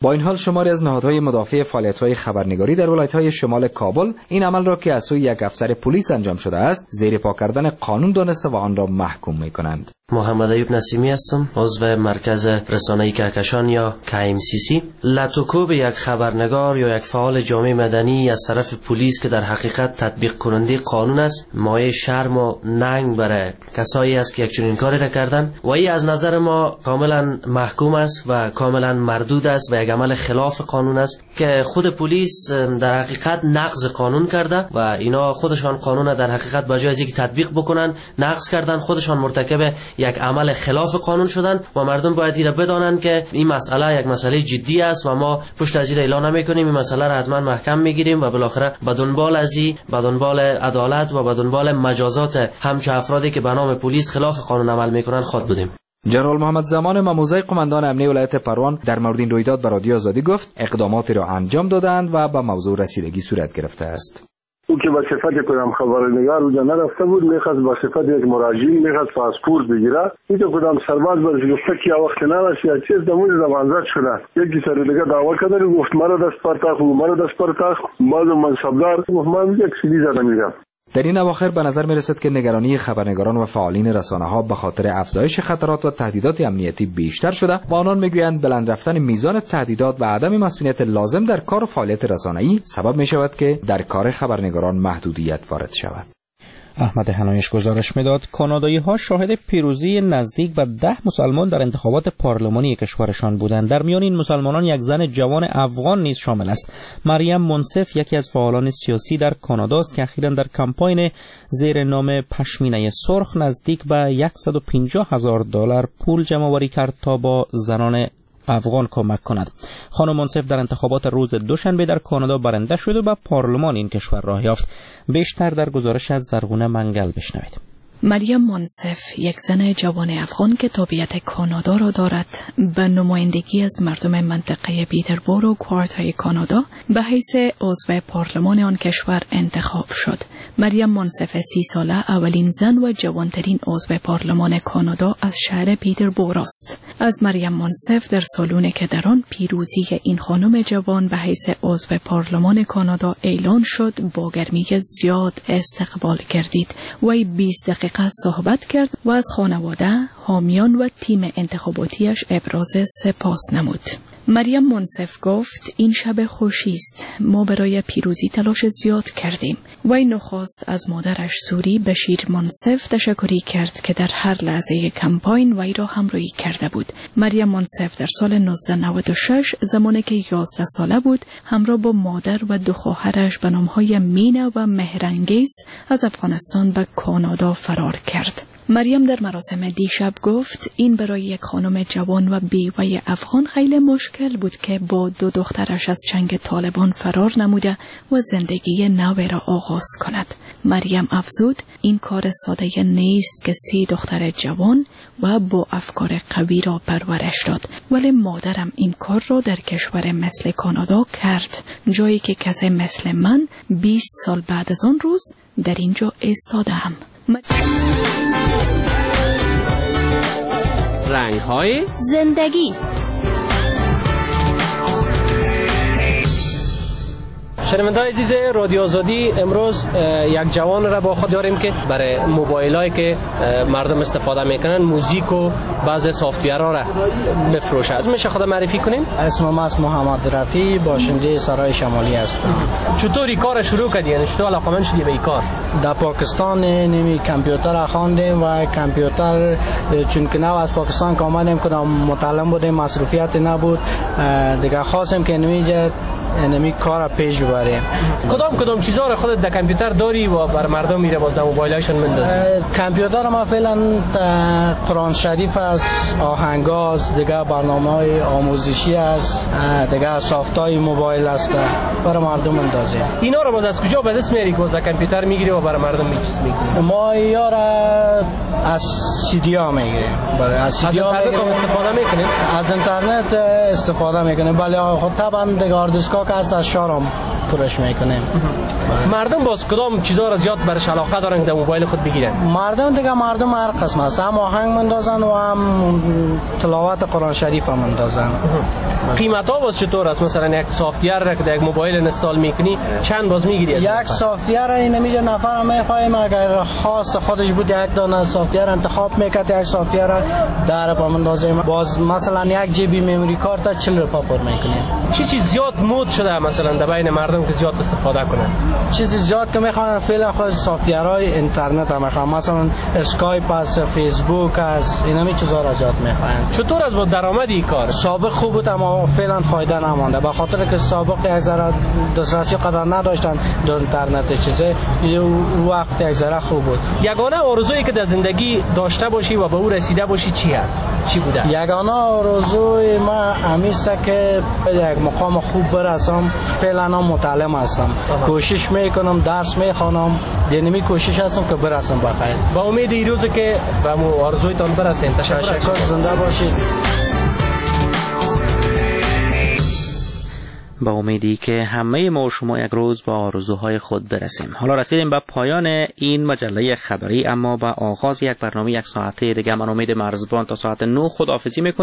با این حال شماری از نهادهای مدافع فعالیت‌های خبرنگاری در ولایت‌های شمال کابل این عمل را که از سوی یک افسر پلیس انجام شده است زیر پا کردن قانون دانسته و آن را محکوم می‌کنند. محمد ایوب نسیمی هستم، عضو مرکز رسانه‌ای کهکشان یا کی ام سی سی. لطوکوب یک خبرنگار یا یک فعال جامعه مدنی از طرف پلیس که در حقیقت تطبیق کننده قانون است مایه شرم و ننگ برای کسایی است که یک چنین کاری را کردن و این از نظر ما کاملا محکوم است و کاملا مردود است و یک عمل خلاف قانون است که خود پلیس در حقیقت نقض قانون کرده و اینا خودشان قانون در حقیقت به جای از اینکه تطبیق بکنن نقض کردن، خودشان مرتکب یک عمل خلاف قانون شدن و مردم باید اینا بدانند که این مسئله یک مسئله جدی است و ما پشت از این اعلان نمی‌کنیم، این مسئله را حتما محکم میگیریم و بالاخره به دنبال از این به دنبال عدالت و به دنبال مجازات همچو افرادی که به نام پلیس خلاف قانون عمل میکنن خود بودیم. جنرال محمد زمان ماموزه قماندان امنیه ولایت پروان در مورد این رویداد به رادیو آزادی گفت اقداماتی را انجام دادند و به موضوع رسیدگی صورت گرفته است. او که با صفت کدام خبرنگار اونجا نرفته بود، میخواست با صفت یک مراجعین میخواست پاسپورت بگیره. این که کدام سرباز برش گفته که وقت نرسی یا چیز دمون زمانزد شده. یکی سر دیگه دعوا کرده گفت مرا دست پرتاخ و مرا دست پرتاخ بعض منصبدار گفت من یک سیلی زده میگم. در این اواخر به نظر می رسد که نگرانی خبرنگاران و فعالین رسانه ها به خاطر افزایش خطرات و تهدیدات امنیتی بیشتر شده و آنان میگویند بلند رفتن میزان تهدیدات و عدم مسئولیت لازم در کار و فعالیت رسانه‌ای سبب می شود که در کار خبرنگاران محدودیت وارد شود. احمد حنایش گزارش میداد کانادایی ها شاهد پیروزی نزدیک به ده مسلمان در انتخابات پارلمانی کشورشان بودند. در میان این مسلمانان یک زن جوان افغان نیز شامل است. مریم منصف یکی از فعالان سیاسی در کانادا است که اخیراً در کمپاین زیر نام پشمینه سرخ نزدیک به صد و پنجاه هزار دلار پول جمع آوری کرد تا با زنان افغان کمک کند. خانم منصف در انتخابات روز دوشنبه در کانادا برنده شد و به پارلمان این کشور راه یافت. بیشتر در گزارش از زرغونه منگل بشنوید. مریم منصف یک زن جوان افغان که تابعیت کانادا را دارد به نمایندگی از مردم منطقه پیتربورو و کوارتای کانادا به حیث عضو پارلمان آن کشور انتخاب شد. مریم منصف سی ساله اولین زن و جوانترین عضو پارلمان کانادا از شهر پیتربورو است. از مریم منصف در سالونی که در آن پیروزی این خانم جوان به حیث عضو پارلمان کانادا اعلان شد با گرمی زیاد استقبال کردید و بیست دقیقه صحبت کرد و از خانواده، حامیان و تیم انتخاباتیش ابراز سپاس نمود. مریم منصف گفت این شب خوشی است، ما برای پیروزی تلاش زیاد کردیم. وی نخست از مادرش سوری بشیر منصف تشکری کرد که در هر لحظه کمپاین وی را همراهی کرده بود. مریم منصف در سال نوزده نود و شش زمانی که یازده ساله بود همراه با مادر و دو خواهرش به نامهای مینا و مهرانگیز از افغانستان به کانادا فرار کرد. مریم در مراسم دیشب گفت این برای یک خانم جوان و بیوه افغان خیلی مشکل بود که با دو دخترش از چنگ طالبان فرار نموده و زندگی نو را آغاز کند. مریم افزود این کار ساده نیست که سی دختر جوان و با افکار قوی را پرورش داد، ولی مادرم این کار را در کشور مثل کانادا کرد، جایی که کسی مثل من بیست سال بعد از آن روز در اینجا ایستادم. رنگ های زندگی. شنونده‌های عزیز رادیو آزادی، امروز یک جوان را با خود داریم که برای موبایلایی که مردم استفاده میکنن موزیک و بعضی سافت‌ورها را بفروشه. میشه خود معرفی کنیم؟ اسم من محمد رفی، باشنده سرای شمالی هستم. چطوری کار شروع کردی؟ یعنی چطور علاقه‌مند شدی به این کار؟ در پاکستان نمی کامپیوتر خواندیم و کامپیوتر چون که نو از پاکستان که آمدیم که متعلم بودیم، مصروفیت نبود دیگه، خواستیم که نمیجه نمی کار پیش ببریم. کدام کدام چیزا رو خودت در کامپیوتر داری و بر مردم میره باز در موبایلشون میندازی؟ کامپیوتر ما فعلا قرآن شریف است، آهنگاست، دیگه برنامه‌های آموزشی است، دیگه سافتای موبایل است برای مردم میندازیم. اینا رو باز از کجا به دست میاری که باز در کامپیوتر میگیری و برای مردم میگیری؟ ما یارا از سی دی ها میگیریم. برای از سی دی ها استفاده میکنیم. از اینترنت استفاده میکنیم. ولی خب طبعا دیگه هارد دیسک ها که از شارم پرش میکنیم. مردم باز کدام چیزا را زیاد برش علاقه دارن که در موبایل خود بگیرن؟ مردم دیگه مردم هر قسم است، هم آهنگ مندازن و هم تلاوت قرآن شریف هم مندازن. قیمت ها باز چطور است؟ مثلا یک سافت‌ویر را که در یک موبایل انستال میکنی چند باز میگیری؟ یک سافت‌ویر این میگه نفر هم میخوایم اگر خواست خودش بود یک دانه سافت‌ویر انتخاب میکرد، یک سافت‌ویر در پا مندازیم، باز مثلا یک جی بی مموری کارت چهل روپا پر میکنیم. چی چیز زیاد مود شده مثلا در بین مردم که زیاد استفاده کنن؟ چیزی زیاد که میخوان فعلا خود سافت‌ویرهای اینترنت هم میخوان، مثلا اسکایپ است، فیسبوک است، اینا می چیزا را زیاد میخوان. چطور از با درآمدی کار؟ سابق خوب بود اما فعلا فایده نمونده، به خاطر که سابق یک ذره دسترسی قدر نداشتن در اینترنت چیزه، وقت یک ذره خوب بود. یگانه آرزویی که در زندگی داشته باشی و به او رسیده باشی چی هست؟ چی بوده؟ یگانه آرزوی من همیشه که به یک مقام خوب برسم. فعلا متعلم هستم، کوشش میکنم، درس میخوانم، یعنی کوشش هستم که برسم بخیر. با امید این روز که به مو آرزویتان برسید. تشکر، زنده باشید. با امیدی که همه ما و شما یک روز با آرزوهای خود برسیم. حالا رسیدیم به پایان این مجله خبری، اما با آغاز یک برنامه یک ساعته دیگه من امید مرزبان تا ساعت نه خداحافظی میکنم.